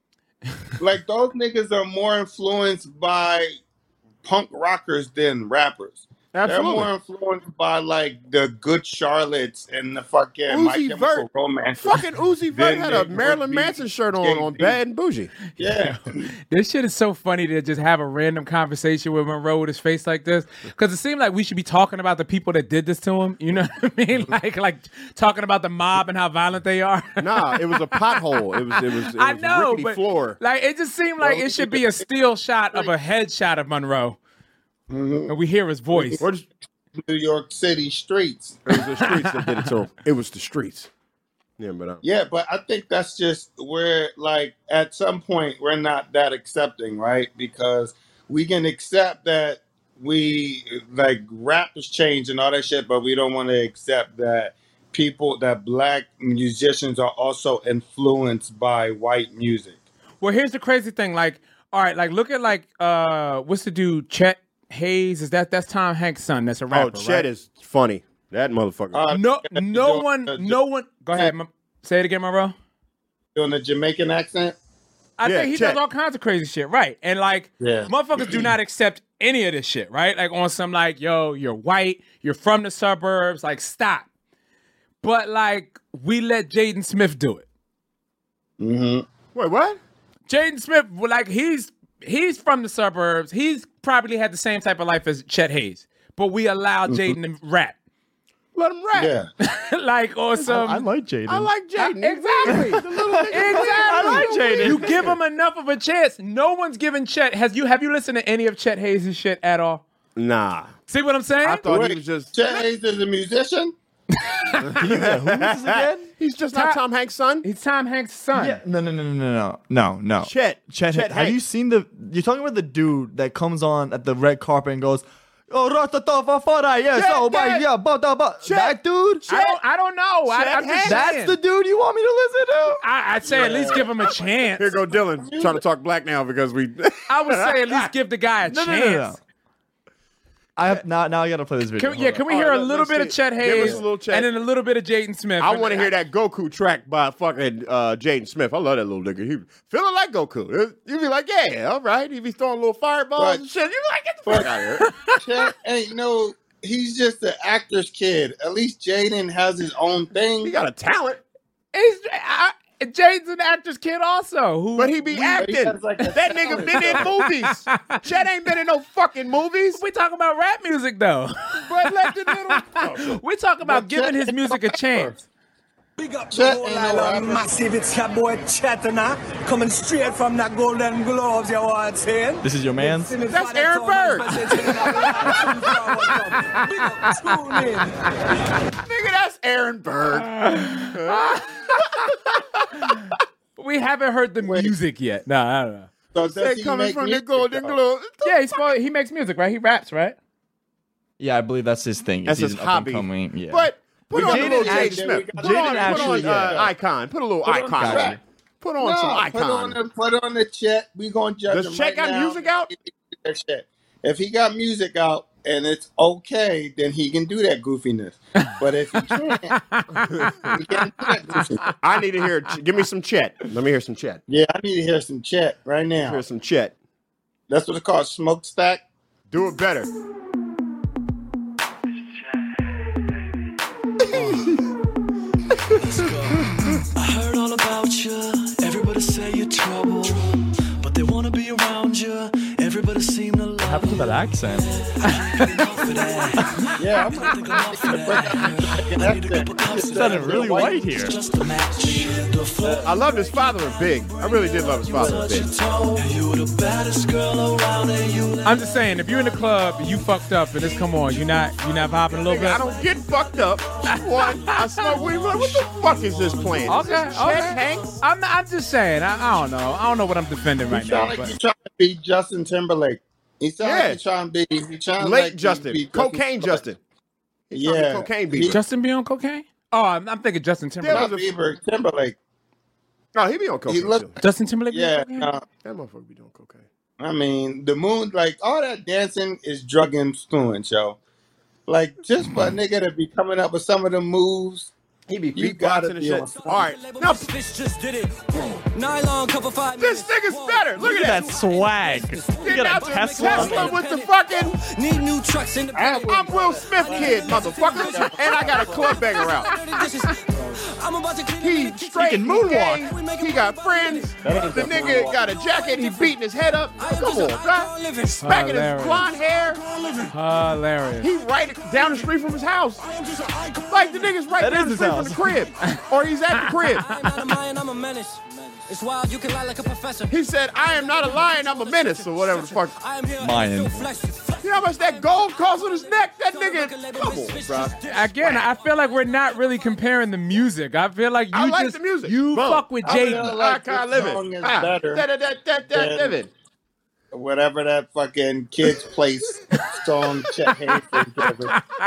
Like those niggas are more influenced by punk rockers than rappers. Absolutely. They're more influenced by like the Good Charlottes and the fucking My Uzi Chemical Vert. Romance. Fucking Uzi Vert Then had they a would Marilyn be Manson shirt on Jay-Z. on Bad and Bougie. Yeah, This shit is so funny to just have a random conversation with Monroe with his face like this, because it seemed like we should be talking about the people that did this to him. You know what I mean? Like, like talking about the mob and how violent they are. Nah, it was a pothole. It was it was, it was I a know, rickety but floor. like it just seemed like it should be a still shot of a headshot of Monroe, Mhm. and we hear his voice. What is, New York City streets. it was the streets that did it to him. It was the streets. Yeah, but uh, Yeah, but I think that's just where, like, at some point, we're not that accepting, right? Because we can accept that we, like, rap has changed and all that shit, but we don't want to accept that people, that black musicians are also influenced by white music. Well, here's the crazy thing. Like, all right, like look at like uh, what's the dude? Chet Hayes. Is that that's Tom Hanks' son? That's a oh, rapper. Chet right? is funny. That motherfucker. Uh, No, doing no one, the- no one. Go ahead. Ma- Say it again, Monroe. Doing the Jamaican accent? I Yeah, think he Chet. does all kinds of crazy shit, right? And like, Yeah. motherfuckers do not accept any of this shit, right? Like on some like, yo, you're white, you're from the suburbs, like stop. But like, we let Jaden Smith do it. Mm-hmm. Wait, what? Jaden Smith, well, like he's he's from the suburbs. He's probably had the same type of life as Chet Hayes, but we allow Jaden to rap, Let him rap. Yeah. like or some. I like Jaden. I like Jaden. Exactly. The little nigga. Exactly. I like Jaden. You give him enough of a chance. No one's given Chet. Has you have you listened to any of Chet Hayes' shit at all? Nah. See what I'm saying? I thought Wait, he was just. Chet Hayes is a musician? again? He's just not Tom Hanks' son. He's Tom Hanks' son. Yeah. No, no, no, no, no, no, no, no. Chet. Chet. Chet have you Hanks. seen the? You're talking about the dude that comes on at the red carpet and goes, "Oh, ratatata fara, yes, Chet, oh my, that- yeah, but, but, but." Chet. That dude. I don't. I don't know. I, Chet I'm just Hanks. That's saying. the dude you want me to listen to? I, I'd say at least give him a chance. Here go Dylan trying to talk black now because we. I would say at least give the guy a No, no, chance. no, no, no. I have now. Now I gotta play this video. Can, yeah, can we hear All a right, little let's bit of see. Chet Give us Hayes a little Chet. and then a little bit of Jaden Smith? I want to hear that Goku track by fucking uh, Jaden Smith. I love that little nigga. He feeling like Goku. You be like, yeah, all right. He be throwing little fireballs Right. and shit. You be like, get the fuck out of here. Chet ain't no, he's just an actor's kid. At least Jaden has his own thing. He got a talent, He's, I, Jaden's an actor's kid also. Who, but he be acting. has, like, a that nigga been in movies. Chet ain't been in no fucking movies. we talking about rap music though. But let the little. we talking about But giving Chet his music a chance. Big up Chet the whole ain't no island rapper. massive, it's your boy Chetana, coming straight from that Golden Globes, you know what I'm saying? This is your man's. That's Aaron Burr. Big up, tune in. Nigga, that's Aaron Burr. We haven't heard the music yet. No, I don't know. So They does he coming make from the music, Golden though? Globe. Yeah, he's supposed, he makes music, right? He raps, right? Yeah, I believe that's his thing. That's He's his an hobby. up-and-coming- Yeah. But put We on a Jaden little Jaden actually- Smith. we Put got- on, Jaden put actually, on uh, yeah. icon. Put a little Put on icon. the on track. it. Put on some No, put on icon. the put on the Chet. We gonna judge Does him Chet right got now. music out? That shit. If he got music out and it's okay, then he can do that goofiness. But if he can't, he can't do that goofiness. I need to hear. Give me some Chet. Let me hear some Chet. Yeah, I need to hear some Chet right now. Hear some Chet. That's what it's called, smokestack. Do it better. I heard all about you. Everybody say you're trouble, but they wanna be around you. Everybody seem to love. What happened to that accent? Yeah, It sounded really white here. I love his father in Big. I really did love his father in Big. I'm just saying, if you're in the club and you fucked up and this come on, you're not you not vibing a little Nigga, bit. I don't get fucked up. One, I smoke weed. What the fuck is this playing? Okay, Is this okay. Chet Hanks? I'm I'm just saying. I, I don't know. I don't know what I'm defending right You now. sound like But you trying to be Justin Timberlake. He sound Yeah. like you trying to be. He trying Late like he Justin. be Cocaine Justin. He's trying to be Yeah. Cocaine He- Bieber. Justin be on cocaine? Oh, I'm, I'm thinking Justin Timberlake. Not Bieber, Timberlake. No, he be on cocaine He look. too. Justin Timberlake. be on Yeah. cocaine? uh, That motherfucker be doing cocaine. I mean, the moon, like all that dancing is drug influence, yo. Like just for a nigga to be coming up with some of the moves, He be you gotta beatboxing and be shit. on. All right, now just did it. Nylon cover five this nigga's better. Look Look at at that. that swag. You Getting got out a the Tesla. Tesla with the fucking. Need new trucks in the I'm Will Smith kid, motherfucker, and I got a club banger out. I'm about to clean He up the straight, kitchen. he moonwalk. He got friends. The nigga got a jacket. He beating his head up. Come on, guy. Smacking his Hilarious. blonde hair. Hilarious. He right down the street from his house. Like the nigga's right That down the is street his from the crib, or he's at the crib. I'm not a lion, I'm a menace. It's wild, you can lie like a professor. He said, "I am not a lion. I'm a menace," or whatever the fuck. I am here. Mayan. I feel flesh. You know how much that gold costs on his neck? That nigga. Come on, bro. Again, I feel like we're not really comparing the music. I feel like you I like just the music. you Boom. fuck with I feel Jaden. like I can't this live song it. is Ah, better da- da- da- da- da- than- live it. whatever that fucking kids place song Chet Hanks did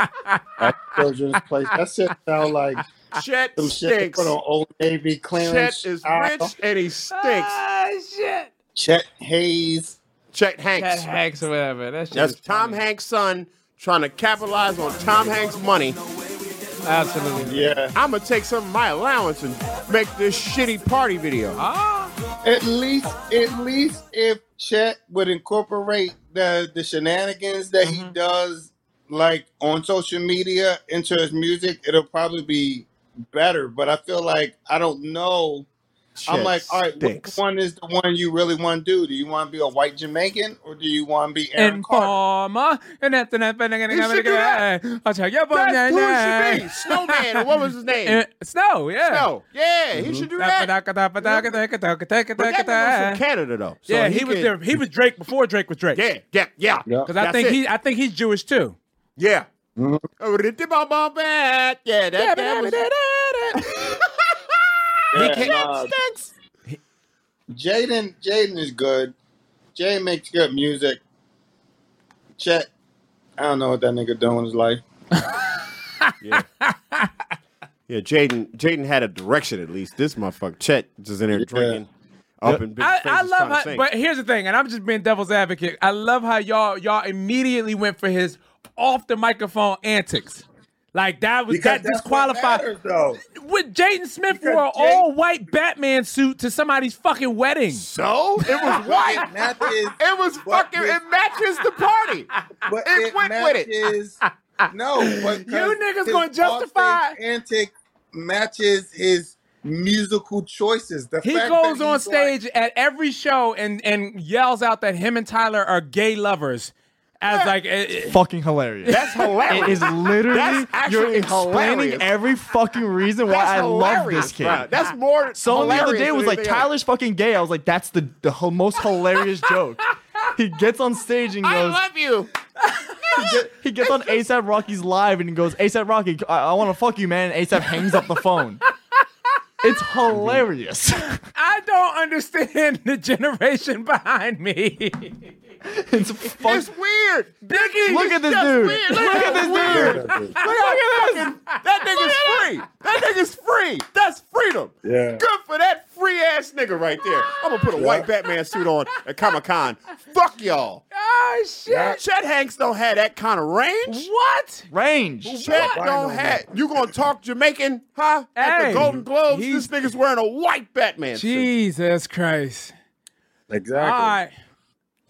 at children's place. That shit sound like Chet some shit they stinks. put on Old Navy clearance. Chet is aisle. rich and he stinks. Ah, shit. Chet Hayes. Chet Hanks. Cat Hanks or whatever. That shit That's is Tom funny. Hanks' son trying to capitalize on Tom Hanks' money. Absolutely. Yeah. I'm gonna take some of my allowance and make this shitty party video. Ah. At least, at least if Chet would incorporate the the shenanigans that he does, like on social media, into his music, it'll probably be better. But I feel like I don't know. I'm Chet like, all right, stinks. which one is the one you really want to do? Do you want to be a white Jamaican or do you want to be Aaron Carter? Informer. And that's and should do that. I'll tell you about That's who it that. should be. Snowman, or what was his name? Snow, yeah. Snow. Yeah, he should do that. But that nigga was from Canada, though. So Yeah, he was could- there. He was Drake before Drake was Drake. Yeah, yeah, yeah. Yeah. Because I That's think it. he, I think he's Jewish too. Yeah. Mhm. Yeah, that, that was... Yeah, Chet nah, stinks. Jaden, Jaden is good. Jaden makes good music. Chet, I don't know what that nigga doing in his life. Yeah. Yeah, Jaden Jaden had a direction at least. This motherfucker, Chet, just in there drinking up in big I, faces I love trying to how, sing. but here's the thing, and I'm just being devil's advocate. I love how y'all y'all immediately went for his off the microphone antics. Like that was Because that that's what disqualified. matters, though. With Jaden Smith Because wore an Jay- all white Batman suit to somebody's fucking wedding. So it was white. It matches. It was But fucking. his- It matches the party. But It it, went with it. matches. No, but You niggas his gonna justify- offstage antic matches his musical choices. The He fact goes that on he's stage like, at every show and and yells out that him and Tyler are gay lovers. As like, uh, Fucking hilarious. That's hilarious. It is literally That's actually you're explaining hilarious. every fucking reason why That's I love hilarious, this kid. bro. That's more. Someone the other hilarious day than was like, anything else. Tyler's fucking gay. I was like, that's the, the ho- most hilarious joke. He gets on stage and I goes, love you. he, get- he gets on ASAP Rocky's live and he goes, ASAP Rocky, I, I want to fuck you, man. And ASAP hangs up the phone. It's hilarious. I don't understand the generation behind me. It's fuck- It's weird. Biggie, Look it's at this just dude. Weird. Look at this weird. dude. Look at this. That nigga's free. That nigga's free. That's freedom. Yeah. Good for that free ass nigga right there. I'm gonna put a white Batman suit on at Comic Con. Fuck y'all. Oh shit! Chet Hanks don't have that kind of range. What? Range. Chet What? don't have. You gonna talk Jamaican, huh? At Hey, the Golden Globes, he's- this nigga's wearing a white Batman suit. Jesus Christ! Exactly. All right.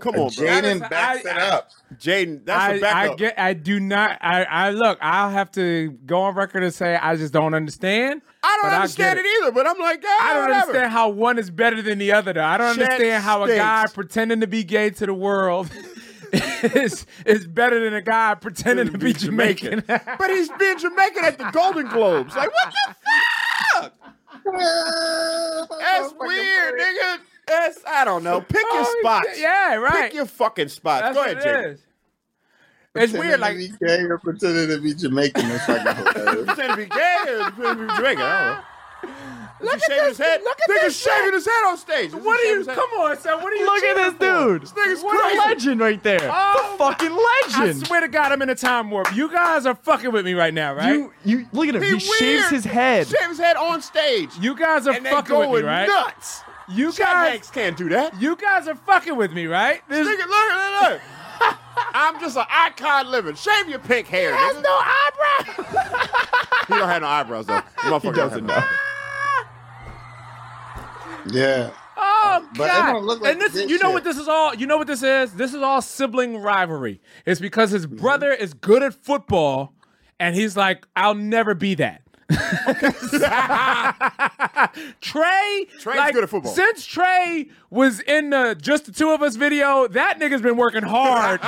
Come on, bro. Jaden backs I- it up. Jaden, that's I, a I backup. get. I do not. I, I look. I'll have to go on record and say I just don't understand. I don't but understand get it. either, but I'm like, God, I don't whatever. understand how one is better than the other. Though I don't Chet understand how a guy stinks. pretending to be gay to the world is is better than a guy pretending to be Jamaican. But he's being Jamaican at the Golden Globes. Like, what the fuck? That's weird, nigga. That's, I don't know. Pick your Oh, spots. yeah, right. Pick your fucking spots. That's Go what ahead, it Jaden. is. It's weird. Like Pretending to be gay or pretending to be Jamaican. It's fucking hilarious. Pretend to be gay or pretend to be Jamaican. I don't know. Look Is at he shaving this- his head? look at Nigga's this shaving shit. his head on stage. Is he what are shaving you? his head? Come on, son. What are you? Look at this cheering for? dude. This nigga's What a crazy. legend right there. Oh, the fucking I legend. swear to God, I'm in a time warp. You guys are fucking with me right now, right? You, you look at him. He He, shaves weird. his head. Shave his head on stage. You guys are and they fucking with going me, right? nuts. You Chet guys, Hanks can't do that. you guys are fucking with me, right? This Nigga, look, look, look. I'm just an icon living. Shave your pink hair, has nigga. no eyebrow. He don't have no eyebrows, though. Motherfucker He doesn't don't have know. Yeah. Oh But it God! don't look like and this, this you know shit. what this is all? You know what this is? This is all sibling rivalry. It's because his brother is good at football, and he's like, "I'll never be that." Trey, Trey's like, good at football. Since Trey was in the Just the Two of Us video, that nigga's been working hard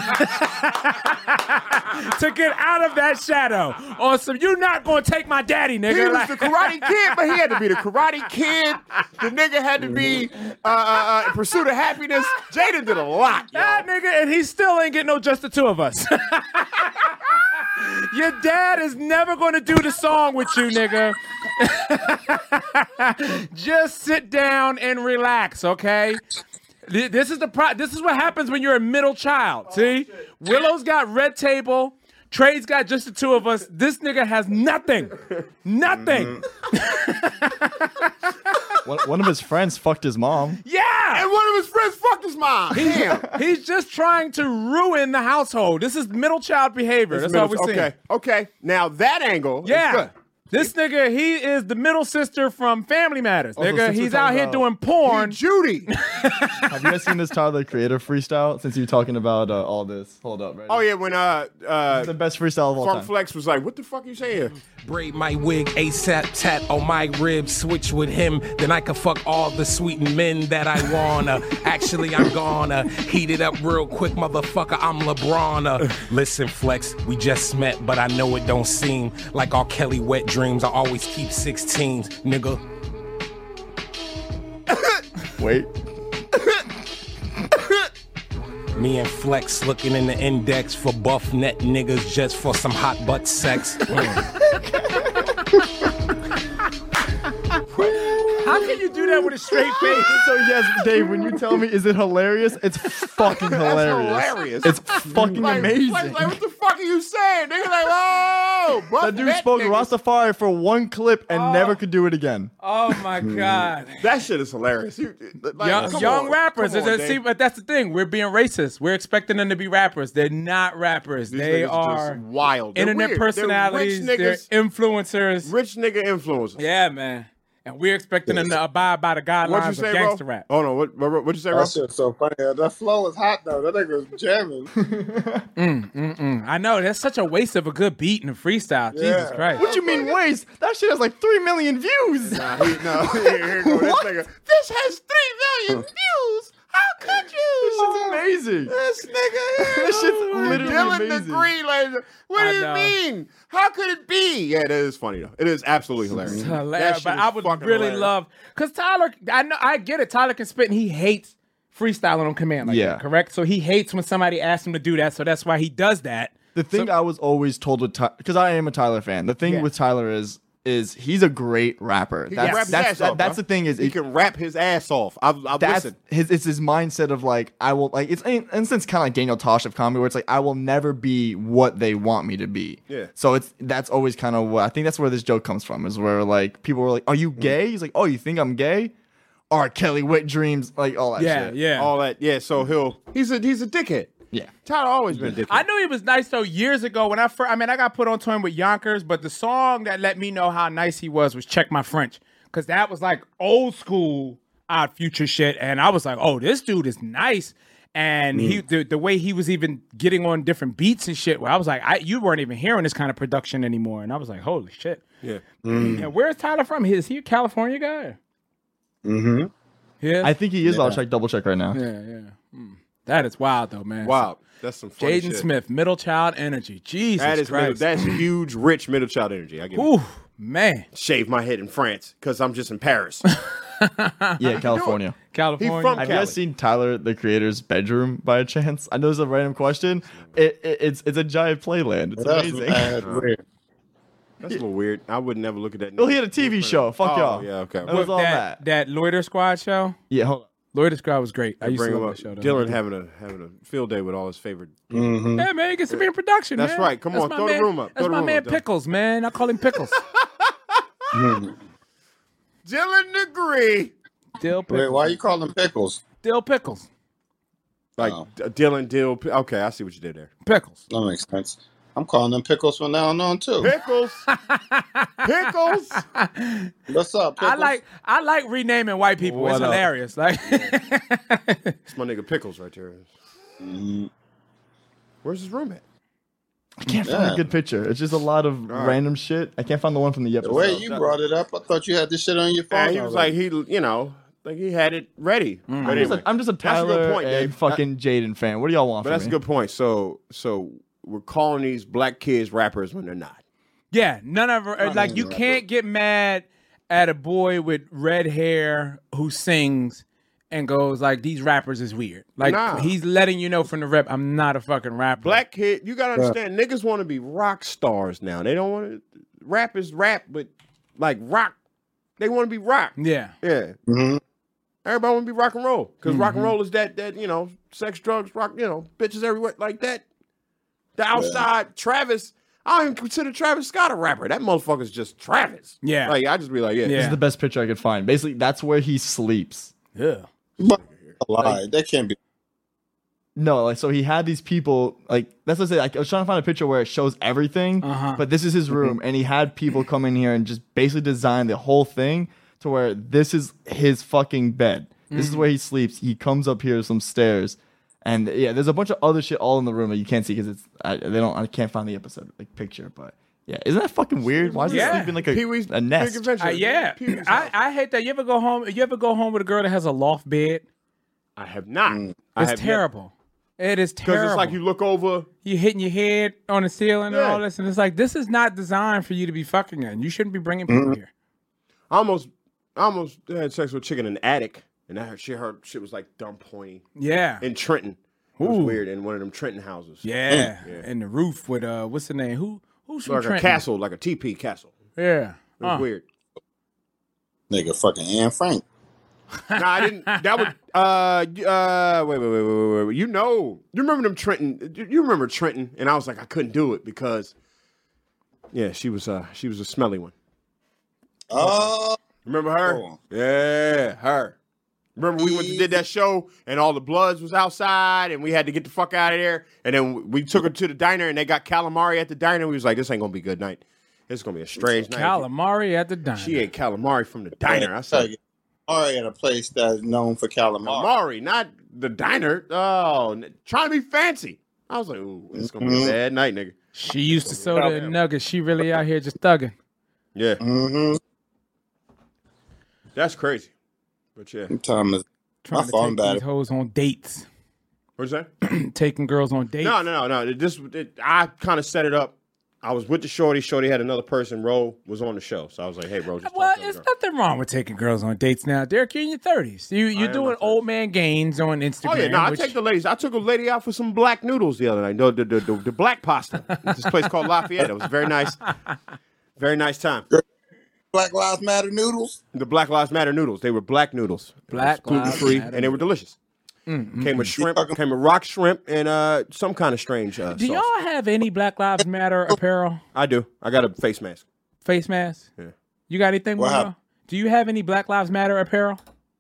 to get out of that shadow. On some, you not gonna take my daddy, nigga. He was Like- the Karate Kid, but he had to be the Karate Kid. The nigga had to be uh, uh, uh, in Pursuit of Happiness. Jaden did a lot, yo. That nigga, and he still ain't getting no Just the Two of Us. Your dad is never going to do the song with you, nigga. Just sit down and relax, okay? Th- This is the pro- This is what happens when you're a middle child. See, Willow's got Red Table. Trey's got Just the Two of Us. This nigga has nothing, nothing. One, one of his friends fucked his mom. Yeah. And one of his friends fucked his mom. Damn. He's just trying to ruin the household. This is middle child behavior. That's all we're seeing. Okay, okay. Now that angle Yeah. is good. This nigga, he is the middle sister from Family Matters. Oh, so Nigga, since he's we're out talking here about- doing porn. He Judy. Have you guys seen this Tyler the Creator freestyle? Since you're talking about uh, all this, hold up, right? Oh yeah, when uh uh the best freestyle of all Funk time. Flex was like, "What the fuck you saying?" Braid my wig ASAP, tat on my ribs, switch with him, then I can fuck all the sweet men that I wanna. Actually, I'm gonna heat it up real quick, motherfucker. I'm LeBron. Uh, listen, Flex, we just met, but I know it don't seem like R. Kelly wet dreams. I always keep sixteens, nigga. Wait. Me and Flex looking in the index for buff net niggas just for some hot butt sex. How can you do that with a straight face? So yes, Dave, when you tell me, is it hilarious? It's fucking hilarious. hilarious. It's fucking Like, amazing. Like, like, what the fuck are you saying? Nigga, like, whoa! buff That dude net spoke niggas. Rastafari for one clip and never could do it again. Oh my God. That shit is hilarious. You- like, young come young on. rappers. Come on, It's- see, Dave. but that's the thing. We're being racist. We're expecting them to be rappers. They're not rappers. These they niggas are just wild. They're internet weird. personalities. They're They're, rich niggas. influencers. Rich nigga influencers. Yeah, man. And we're expecting them to abide by the What'd you guidelines say, of bro? gangster rap. Oh no, what what what'd you say, bro? That shit's so funny. That flow is hot though. That nigga was jamming. Mm, mm, mm. I know. That's such a waste of a good beat and a freestyle. Jesus Yeah. Christ. What you mean waste? That shit has like three million views. Nah, he, no, here, here go this nigga. This has three million views. How could This you? shit's amazing. This nigga here. This shit's literally Dylan amazing. the Green Lady. What I do you know. mean? How could it be? Yeah, that is funny though. It is absolutely hilarious. It's That hilarious, shit but is I would fucking really hilarious. love because Tyler. I know I get it. Tyler can spit, and he hates freestyling on command. Like Yeah. that, correct. So he hates when somebody asks him to do that. So that's why he does that. The thing I was always told with Tyler, because I am a Tyler fan. The thing Yeah. with Tyler is, is he's a great rapper. He That's can rap his that's ass that- off, that's bro. the thing is He it- can rap his ass off. I've, I've that's listened. his. It's his mindset of like I will like it's in, in a sense kind of like Daniel Tosh of comedy where it's like I will never be what they want me to be. Yeah. So it's that's always kind of what I think that's where this joke comes from is where like people were like, "Are you gay?" He's like, "Oh, you think I'm gay?" R. Kelly wet dreams, like all that Yeah, shit. yeah. All that. Yeah. So he'll. He's a he's a dickhead. Yeah. Tyler always been a dickhead. I knew he was nice though years ago when I first. I mean, I got put on to him with Yonkers, but the song that let me know how nice he was was "Check My French," because that was like old school Odd Future shit, and I was like, "Oh, this dude is nice." And Mm. he the, the way he was even getting on different beats and shit, where I was like, I, you weren't even hearing this kind of production anymore. And I was like, holy shit. Yeah. Mm. And where's Tyler from? Is he a California guy? Mm-hmm. Yeah. I think he is. Yeah. I'll check, double check right now. Yeah, yeah. Mm. That is wild though, man. Wow. That's some funny Jaden shit. Smith, middle child energy. Jesus That is middle, Christ. that's huge, rich middle child energy. I get it. Ooh, man. Shave my head in France because I'm just in Paris. Yeah, California. California. He from Have you Cali. guys seen Tyler the Creator's bedroom by a chance? I know it's a random question. It, it, it's it's a giant playland. It's That's amazing. mad weird. That's a little weird. I would never look at that. Well, he had a T V show. Fuck Oh, y'all. yeah, okay. That was What, all that, that. that Loiter Squad show? Yeah, hold on. Loiter Squad was great. I used Bring to him love up. that show. though. Dylan having a having a field day with all his favorite. Mm-hmm. Yeah, man, he gets to be in production. That's man. right. Come That's on, my throw the man- room up. That's Throw the my room man up, Dylan. Pickles, man. I call him Pickles. Dylan Degree. Dill Pickles. Wait, why you call them pickles? Dill Pickles. Like Oh. D- Dylan Dill. Okay, I see what you did there. Pickles. That makes sense. I'm calling them pickles from now on too. Pickles. Pickles. What's up, pickles? I like I like renaming white people. What it's up? hilarious. Like It's my nigga Pickles right there. Mm-hmm. Where's his room at? I can't find Yeah. a good picture. It's just a lot of All right. random shit. I can't find the one from the The episode. way you brought it up, I thought you had this shit on your phone. And he was like, already. he, you know, like he had it ready. But I'm, just anyway, a, I'm just a that's a Tyler good point, and Dave. fucking Jaden fan. What do y'all want But from that's me? a good point. So, so we're calling these black kids rappers when they're not. yeah, none of her, like you can't get mad at a boy with red hair who sings and goes like these rappers is weird. Like Nah. he's letting you know from the rep, I'm not a fucking rapper. Black kid, you gotta understand, niggas want to be rock stars now. They don't want to. Rap is rap, but like rock, they want to be rock. Yeah. Yeah. Mhm. Everybody want to be rock and roll because rock Mm-hmm. and roll is that that you know sex, drugs, rock, you know, bitches everywhere like that. The outside Travis, I don't even consider Travis Scott a rapper. That motherfucker's just Travis. Yeah. Like I just be like, yeah, This Yeah. is the best picture I could find. Basically, that's where he sleeps. Yeah. But a lie. That can't be. No, like so he had these people like that's what I say. Like, I was trying to find a picture where it shows everything, Uh-huh. but this is his room, and he had people come in here and just basically design the whole thing to where this is his fucking bed. This is where he sleeps. He comes up here some stairs, and yeah, there's a bunch of other shit all in the room that you can't see because it's I, they don't. I can't find the episode like picture, but yeah, isn't that fucking weird? Why is Yeah. he sleeping like a, Pee-wee's a nest? Big Adventure. Uh, yeah. Pee-wee's I, house. I hate that. You ever go home you ever go home with a girl that has a loft bed? I have not. Mm. I It's have terrible. It is Because terrible. it's like you look over. you hitting your head on the ceiling and Yeah. all this, and it's like this is not designed for you to be fucking in. You shouldn't be bringing Mm-hmm. people here. I almost, I almost had sex with a chick in an attic, and I heard she heard shit was like dumb pointy Yeah, in Trenton. It was Ooh. weird in one of them Trenton houses. yeah, Yeah. and the roof with uh, what's the name? Who who's from like a Trenton? castle, like a T P castle. Yeah, It was Uh. weird. Nigga, fucking Anne Frank. No, I didn't. That was uh uh wait wait wait wait wait wait. You know, you remember them Trenton? You you remember Trenton? And I was like, I couldn't do it because, yeah, she was uh she was a smelly one. Oh, Remember her? Oh. Yeah, her. Remember we went to did that show and all the Bloods was outside and we had to get the fuck out of there. And then we took her to the diner and they got calamari at the diner. We was like, this ain't gonna be a good night. It's gonna be a strange night. calamari at the diner. She ate calamari from the diner. I said, Ari at a place that's known for calamari. calamari, not the diner. Oh, n- trying to be fancy. I was like, ooh, it's gonna be a bad night, nigga. She used to soda and nuggets. She really out here just thugging. Yeah, Mm-hmm. that's crazy. But yeah, Time is Trying My to phone take battery. these hoes on dates. what's that? Taking girls on dates. No, no, no, no. This it, I kind of set it up. I was with the shorty. Shorty had another person. Ro was on the show, so I was like, "Hey, Ro, just Well, talk to the it's girl." nothing wrong with taking girls on dates now. Derek, you're in your thirties. You, I you're am doing my old man gains on Instagram. Oh yeah, no, I which- take the ladies. I took a lady out for some black noodles the other night. The the the, the, the black pasta. At this place called Lafayette. It was very nice. Very nice time. Black Lives Matter noodles. The Black Lives Matter noodles. They were black noodles. Black gluten Lives free, Matter and they were delicious. Mm, Came with shrimp. Came with rock shrimp and uh some kind of strange uh, Do sauce. y'all have any Black Lives Matter apparel? I do. I got a face mask. Face mask? Yeah. You got anything, What Mario? happened? Do you have any Black Lives Matter apparel?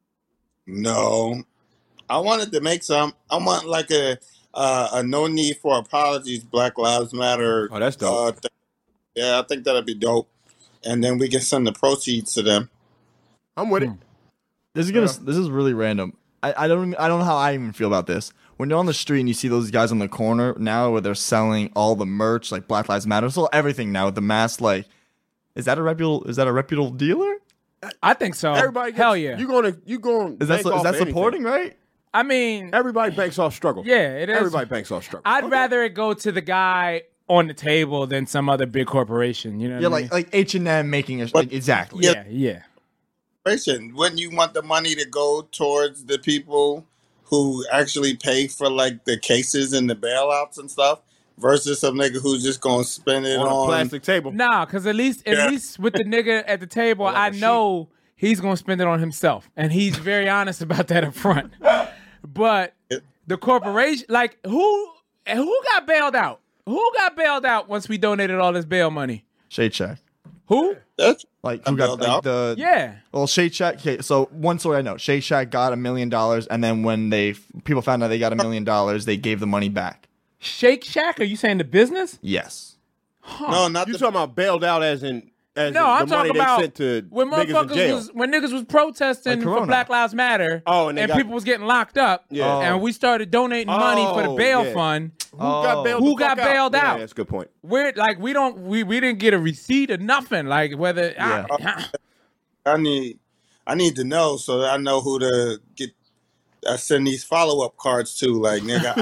No, I wanted to make some. I want like a uh, a no need for apologies Black Lives Matter. Oh, that's dope. Uh, th- yeah, I think that'd be dope. And then we can send the proceeds to them. I'm with it. This is gonna. This is really random. I, I don't I don't know how I even feel about this. When you're on the street and you see those guys on the corner now where they're selling all the merch, like Black Lives Matter, so everything now with the mask, like, is that a reputable is that a reputable dealer? I think so. Everybody, gets, hell yeah. You gonna you going? Is that is that supporting, right? I mean, everybody banks off struggle. Yeah, it is. Everybody banks off struggle. I'd okay. rather it go to the guy on the table than some other big corporation. You know? Yeah, what like I mean? like H and M making a like, exactly. Yeah, yeah. Wouldn't you want the money to go towards the people who actually pay for like the cases and the bailouts and stuff, versus some nigga who's just gonna spend it on, on a plastic table? Nah, because at least at Yeah. least with the nigga at the table, Like I a know he's gonna spend it on himself, and he's very honest about that up front. But the corporation, like who who got bailed out? Who got bailed out once we donated all this bail money? Shade Shack. Who? That's Like who got bailed like, out? the Yeah. Well, Shade Shack. Okay, so one story I know: Shade Shack got a million dollars, and then when they people found out they got a million dollars, they gave the money back. Shake Shack? Are you saying the business? Yes. no, not You the talking about bailed out as in as No, in I'm the money talking about they sent to when niggas in motherfuckers jail. was when niggas was protesting Like for Corona. Black Lives Matter. Oh, and they got- people was getting locked up. Yeah. and we started donating money for the Oh, bail yeah. fund. Who got bailed? Who the fuck got bailed Yeah, out? that's a good point. We're like we don't we, we didn't get a receipt or nothing. Like whether Yeah. I, I need I need to know so that I know who to get. I send these follow up cards to, like nigga.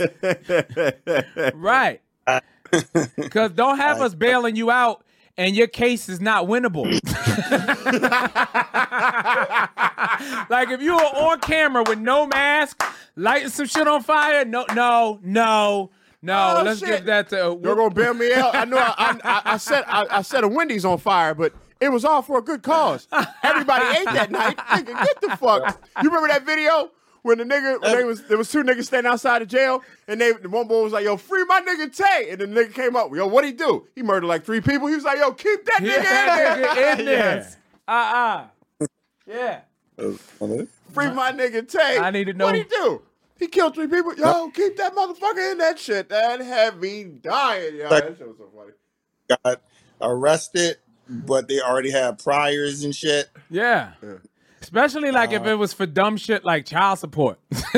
I right. Because don't have us bailing you out and your case is not winnable. Like if you were on camera with no mask, lighting some shit on fire, no, no, no, no. Oh, Let's shit. give that to. Uh, You're gonna bail me out. I know. I, I, I set I, I set a Wendy's on fire, but it was all for a good cause. Everybody ate that night. Nigga, get the fuck. You remember that video when the nigga when they was there was two niggas standing outside the jail, and they the one boy was like, "Yo, free my nigga Tay," and the nigga came up. Yo, what'd he do? He murdered like three people. He was like, "Yo, keep that Get nigga that in there." nigga in there. Yes. Uh uh Yeah. Free my nigga Tay. I need to know- What'd he do? He killed three people. Yo, keep that motherfucker in that shit. That had me dying, yo. Like- That shit was so funny. got arrested, but they already had priors and shit. Yeah. Especially like if it was for dumb shit like child support.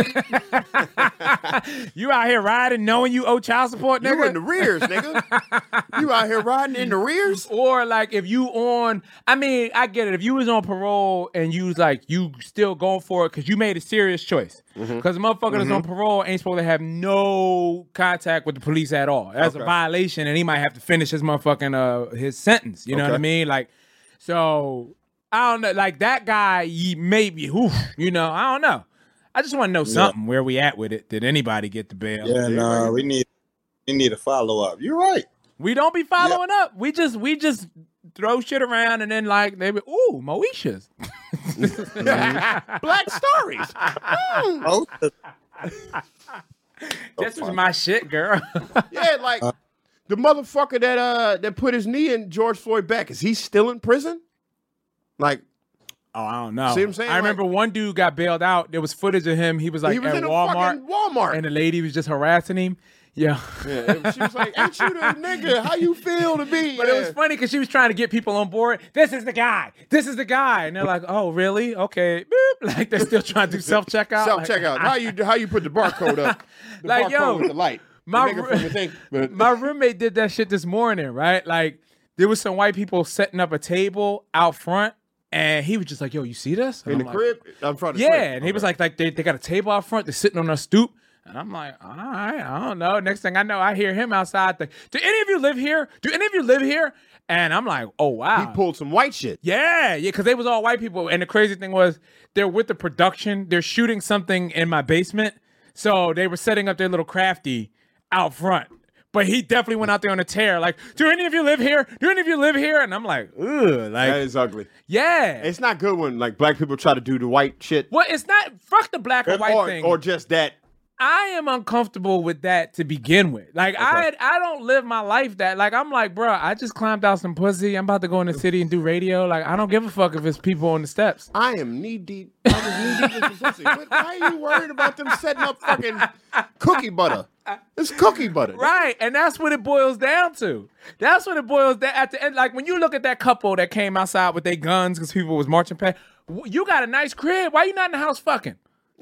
You out here riding knowing you owe child support, nigga? You in the rears, nigga. You out here riding in the rears? Or like if you on, I mean, I get it. If you was on parole and you was like, you still going for it because you made a serious choice. Because the motherfucker that's on parole ain't supposed to have no contact with the police at all. That's Okay. a violation and he might have to finish his motherfucking, uh, his sentence. You know what I Okay. mean? Like, so, I don't know. Like that guy, he maybe, oof, you know, I don't know. I just want to know something, where we at with it. Did anybody get the bail? Yeah, no, we need we need a follow up. You're right. We don't be following up. We just we just throw shit around and then like they be, ooh, Moesha's. Black stories. Mm. Oh, This was my shit, girl. Yeah, like the motherfucker that uh that put his knee in George Floyd back, is he still in prison? Like, Oh, I don't know. See what I'm saying? I remember one dude got bailed out. There was footage of him. He was like he was at in a Walmart, fucking Walmart. and the lady was just harassing him. Yeah. Yeah, she was like, "Ain't you the nigga? How you feel to be?" But it was funny because she was trying to get people on board. This is the guy. This is the guy. And they're like, oh, really? Okay. Boop. Like they're still trying to do self-checkout. Self checkout. How you how you put the barcode up? The Like, barcode yo, with the light. The my nigga ru- from the thing, but- My roommate did that shit this morning, right? Like there was some white people setting up a table out front. And he was just like, yo, you see this? And in I'm the like, crib. I'm front of the Yeah, crib. and he was like, like they, they got a table out front. They're sitting on a stoop. And I'm like, all right, I don't know. Next thing I know, I hear him outside. The, Do any of you live here? Do any of you live here? And I'm like, oh, wow. He pulled some white shit. Yeah, yeah, because they was all white people. And the crazy thing was they're with the production. They're shooting something in my basement. So they were setting up their little crafty out front. But he definitely went out there on a tear. Like, do any of you live here? Do any of you live here? And I'm like, ugh. Like, That is ugly. yeah. It's not good when like black people try to do the white shit. Well, it's not, fuck the black or white or, thing. or just that. I am uncomfortable with that to begin with. Like I I don't live my life that like I'm like, bro, I just climbed out some pussy. I'm about to go in the city and do radio. Like I don't give a fuck if it's people on the steps. I am knee deep. I was knee deep in some pussy. But why are you worried about them setting up fucking cookie butter? It's cookie butter. Right. And that's what it boils down to. That's what it boils down at the end. Like when you look at that couple that came outside with their guns because people was marching past, you got a nice crib. Why you not in the house fucking?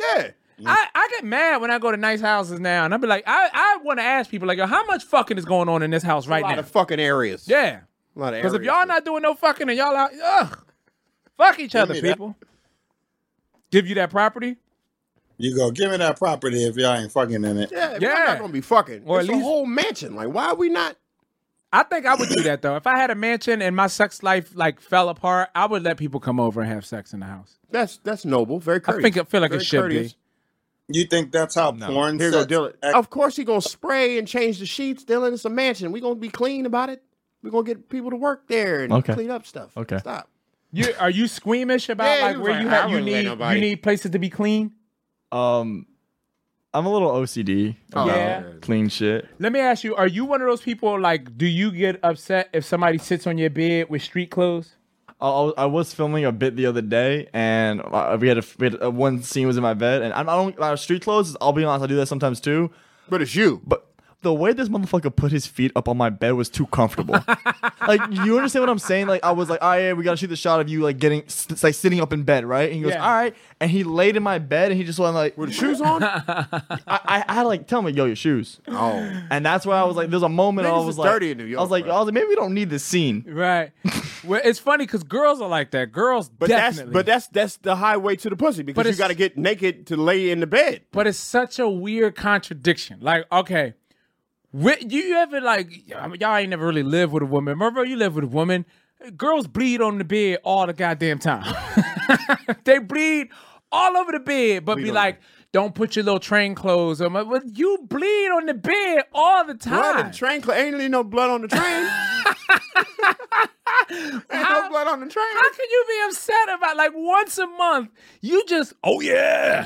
Yeah. I, I get mad when I go to nice houses now, and I be like, I, I want to ask people, like, yo, how much fucking is going on in this house right a lot now? of fucking areas. Yeah. A lot of Because if areas. y'all not doing no fucking and y'all out, ugh, fuck each Give other, me that. people. Give you that property? You go, give me that property if y'all ain't fucking in it. Yeah, if Yeah. y'all not gonna be fucking. Or it's at a least- whole mansion. Like, why are we not? I think I would do that, though. If I had a mansion and my sex life, like, fell apart, I would let people come over and have sex in the house. That's that's noble. Very I courteous. think I feel like Very it should courteous. be. You think that's how porn Here go sets Dylan. act? Of course he gonna spray and change the sheets. Dylan, it's a mansion. We gonna be clean about it. We gonna get people to work there and Okay. clean up stuff. Okay. Stop. You Are you squeamish about, Yeah, like, he was where like, you I have, you wouldn't let need, nobody- you need places to be clean? Um, I'm a little O C D Oh, about yeah. clean shit. Let me ask you, are you one of those people, like, do you get upset if somebody sits on your bed with street clothes? I, I was filming a bit the other day, and uh, we had a, we had a one scene was in my bed, and I don't uh, street clothes. I'll be honest, I do that sometimes too. But it's you. But the way this motherfucker put his feet up on my bed was too comfortable. Like, you understand what I'm saying? Like, I was like, oh yeah, we gotta shoot the shot of you like getting, it's like sitting up in bed, right? And he goes, Yeah. all right, and he laid in my bed, and he just went like, With the shoes on? I, I, I had to like tell me, yo, your shoes. Oh. And that's why I was like, there's a moment I Niggas was is like, dirty in New York, I was like, bro. I was like, maybe we don't need this scene. Right. Well, it's funny because girls are like that. Girls But definitely. that's but that's that's the highway to the pussy because But you it's- got to get naked to lay in the bed. But it's such a weird contradiction. Like, okay, wh- you ever like I mean, y'all ain't never really lived with a woman. Remember, you live with a woman. Girls bleed on the bed all the goddamn time. They bleed all over the bed, but Bleed be on like, don't put your little train clothes on. But you bleed on the bed all the Blood time. and train. Cl- ain't really no blood on the train. Ain't no blood on the train. How can you be upset about, like, once a month you just oh yeah.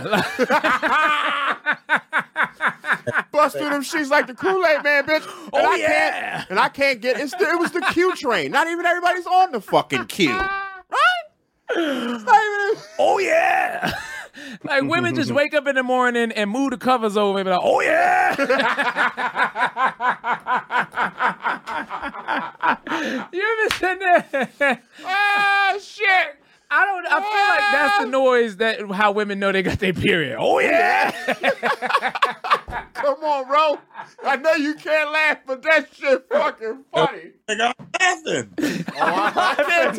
Bust through them sheets like the Kool-Aid man, bitch. And Oh, I yeah. Can't, and I can't get it's the, it was the Q train. Not even everybody's on the fucking Q. Right? It's not even Oh yeah. Like, women just wake up in the morning and move the covers over and be like, oh yeah. You ever sitting there? Ah, shit. I don't. I feel like that's the noise that how women know they got their period. Oh yeah. Come on, bro. I know you can't laugh, but that shit fucking funny. Nigga, I'm laughing. Oh, I,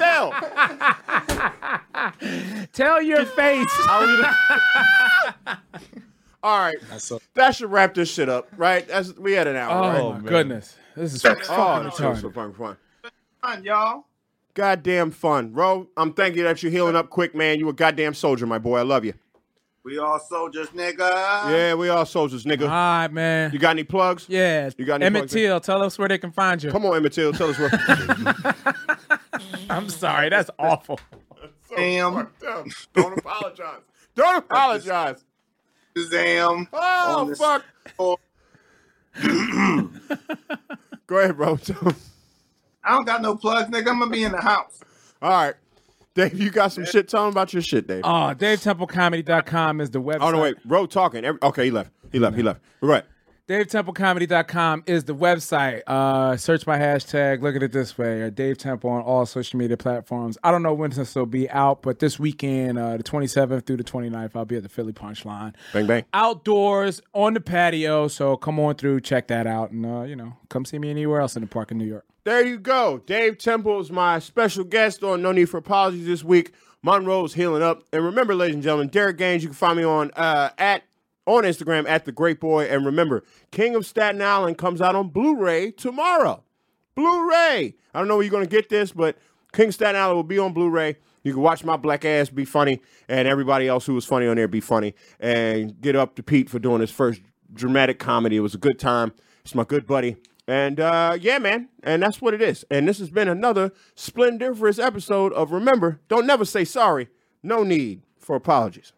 I can't tell. Tell your face. All right. That should wrap this shit up, right? That's, we had an hour, Oh right? my goodness. This is Oh, fucking that shit was retarded. so fucking fun. Fun, y'all. Goddamn fun. Ro, I'm thanking you that you're healing up quick, man. You a goddamn soldier, my boy. I love you. We all soldiers, nigga. Yeah, we all soldiers, nigga. All right, man. You got any plugs? Yeah. You got any Emmett plugs? Till, tell us where they can find you. Come on, Emmett Till. Tell us where. I'm sorry. That's awful. Damn. Don't apologize. Don't apologize. Zam. Oh, on this- fuck. Go ahead, bro. I don't got no plugs, nigga. I'm gonna be in the house. All right. Dave, you got some shit. Tell them about your shit, Dave. Oh, Dave Temple Comedy dot com is the website. Oh, no, wait. Ro talking. Every, okay, he left. He left. He left. Right. Dave Temple Comedy dot com is the website. Uh, search my hashtag. Look at it this way. Uh, Dave Temple on all social media platforms. I don't know when this will be out, but this weekend, uh, the twenty-seventh through the twenty-ninth, I'll be at the Philly Punchline. Bang, bang. Outdoors, on the patio. So come on through, check that out. And, uh, you know, come see me anywhere else in the park in New York. There you go. Dave Temple is my special guest on No Need for Apologies this week. Monroe's healing up. And remember, ladies and gentlemen, Derek Gaines, you can find me on uh, at on Instagram at The Great Boy. And remember, King of Staten Island comes out on Blu-ray tomorrow. Blu-ray. I don't know where you're going to get this, but King of Staten Island will be on Blu-ray. You can watch my black ass be funny and everybody else who was funny on there be funny. And get up to Pete for doing his first dramatic comedy. It was a good time. It's my good buddy. And, uh, yeah, man. And that's what it is. And this has been another splendiferous episode of Remember, don't never say sorry. No need for apologies.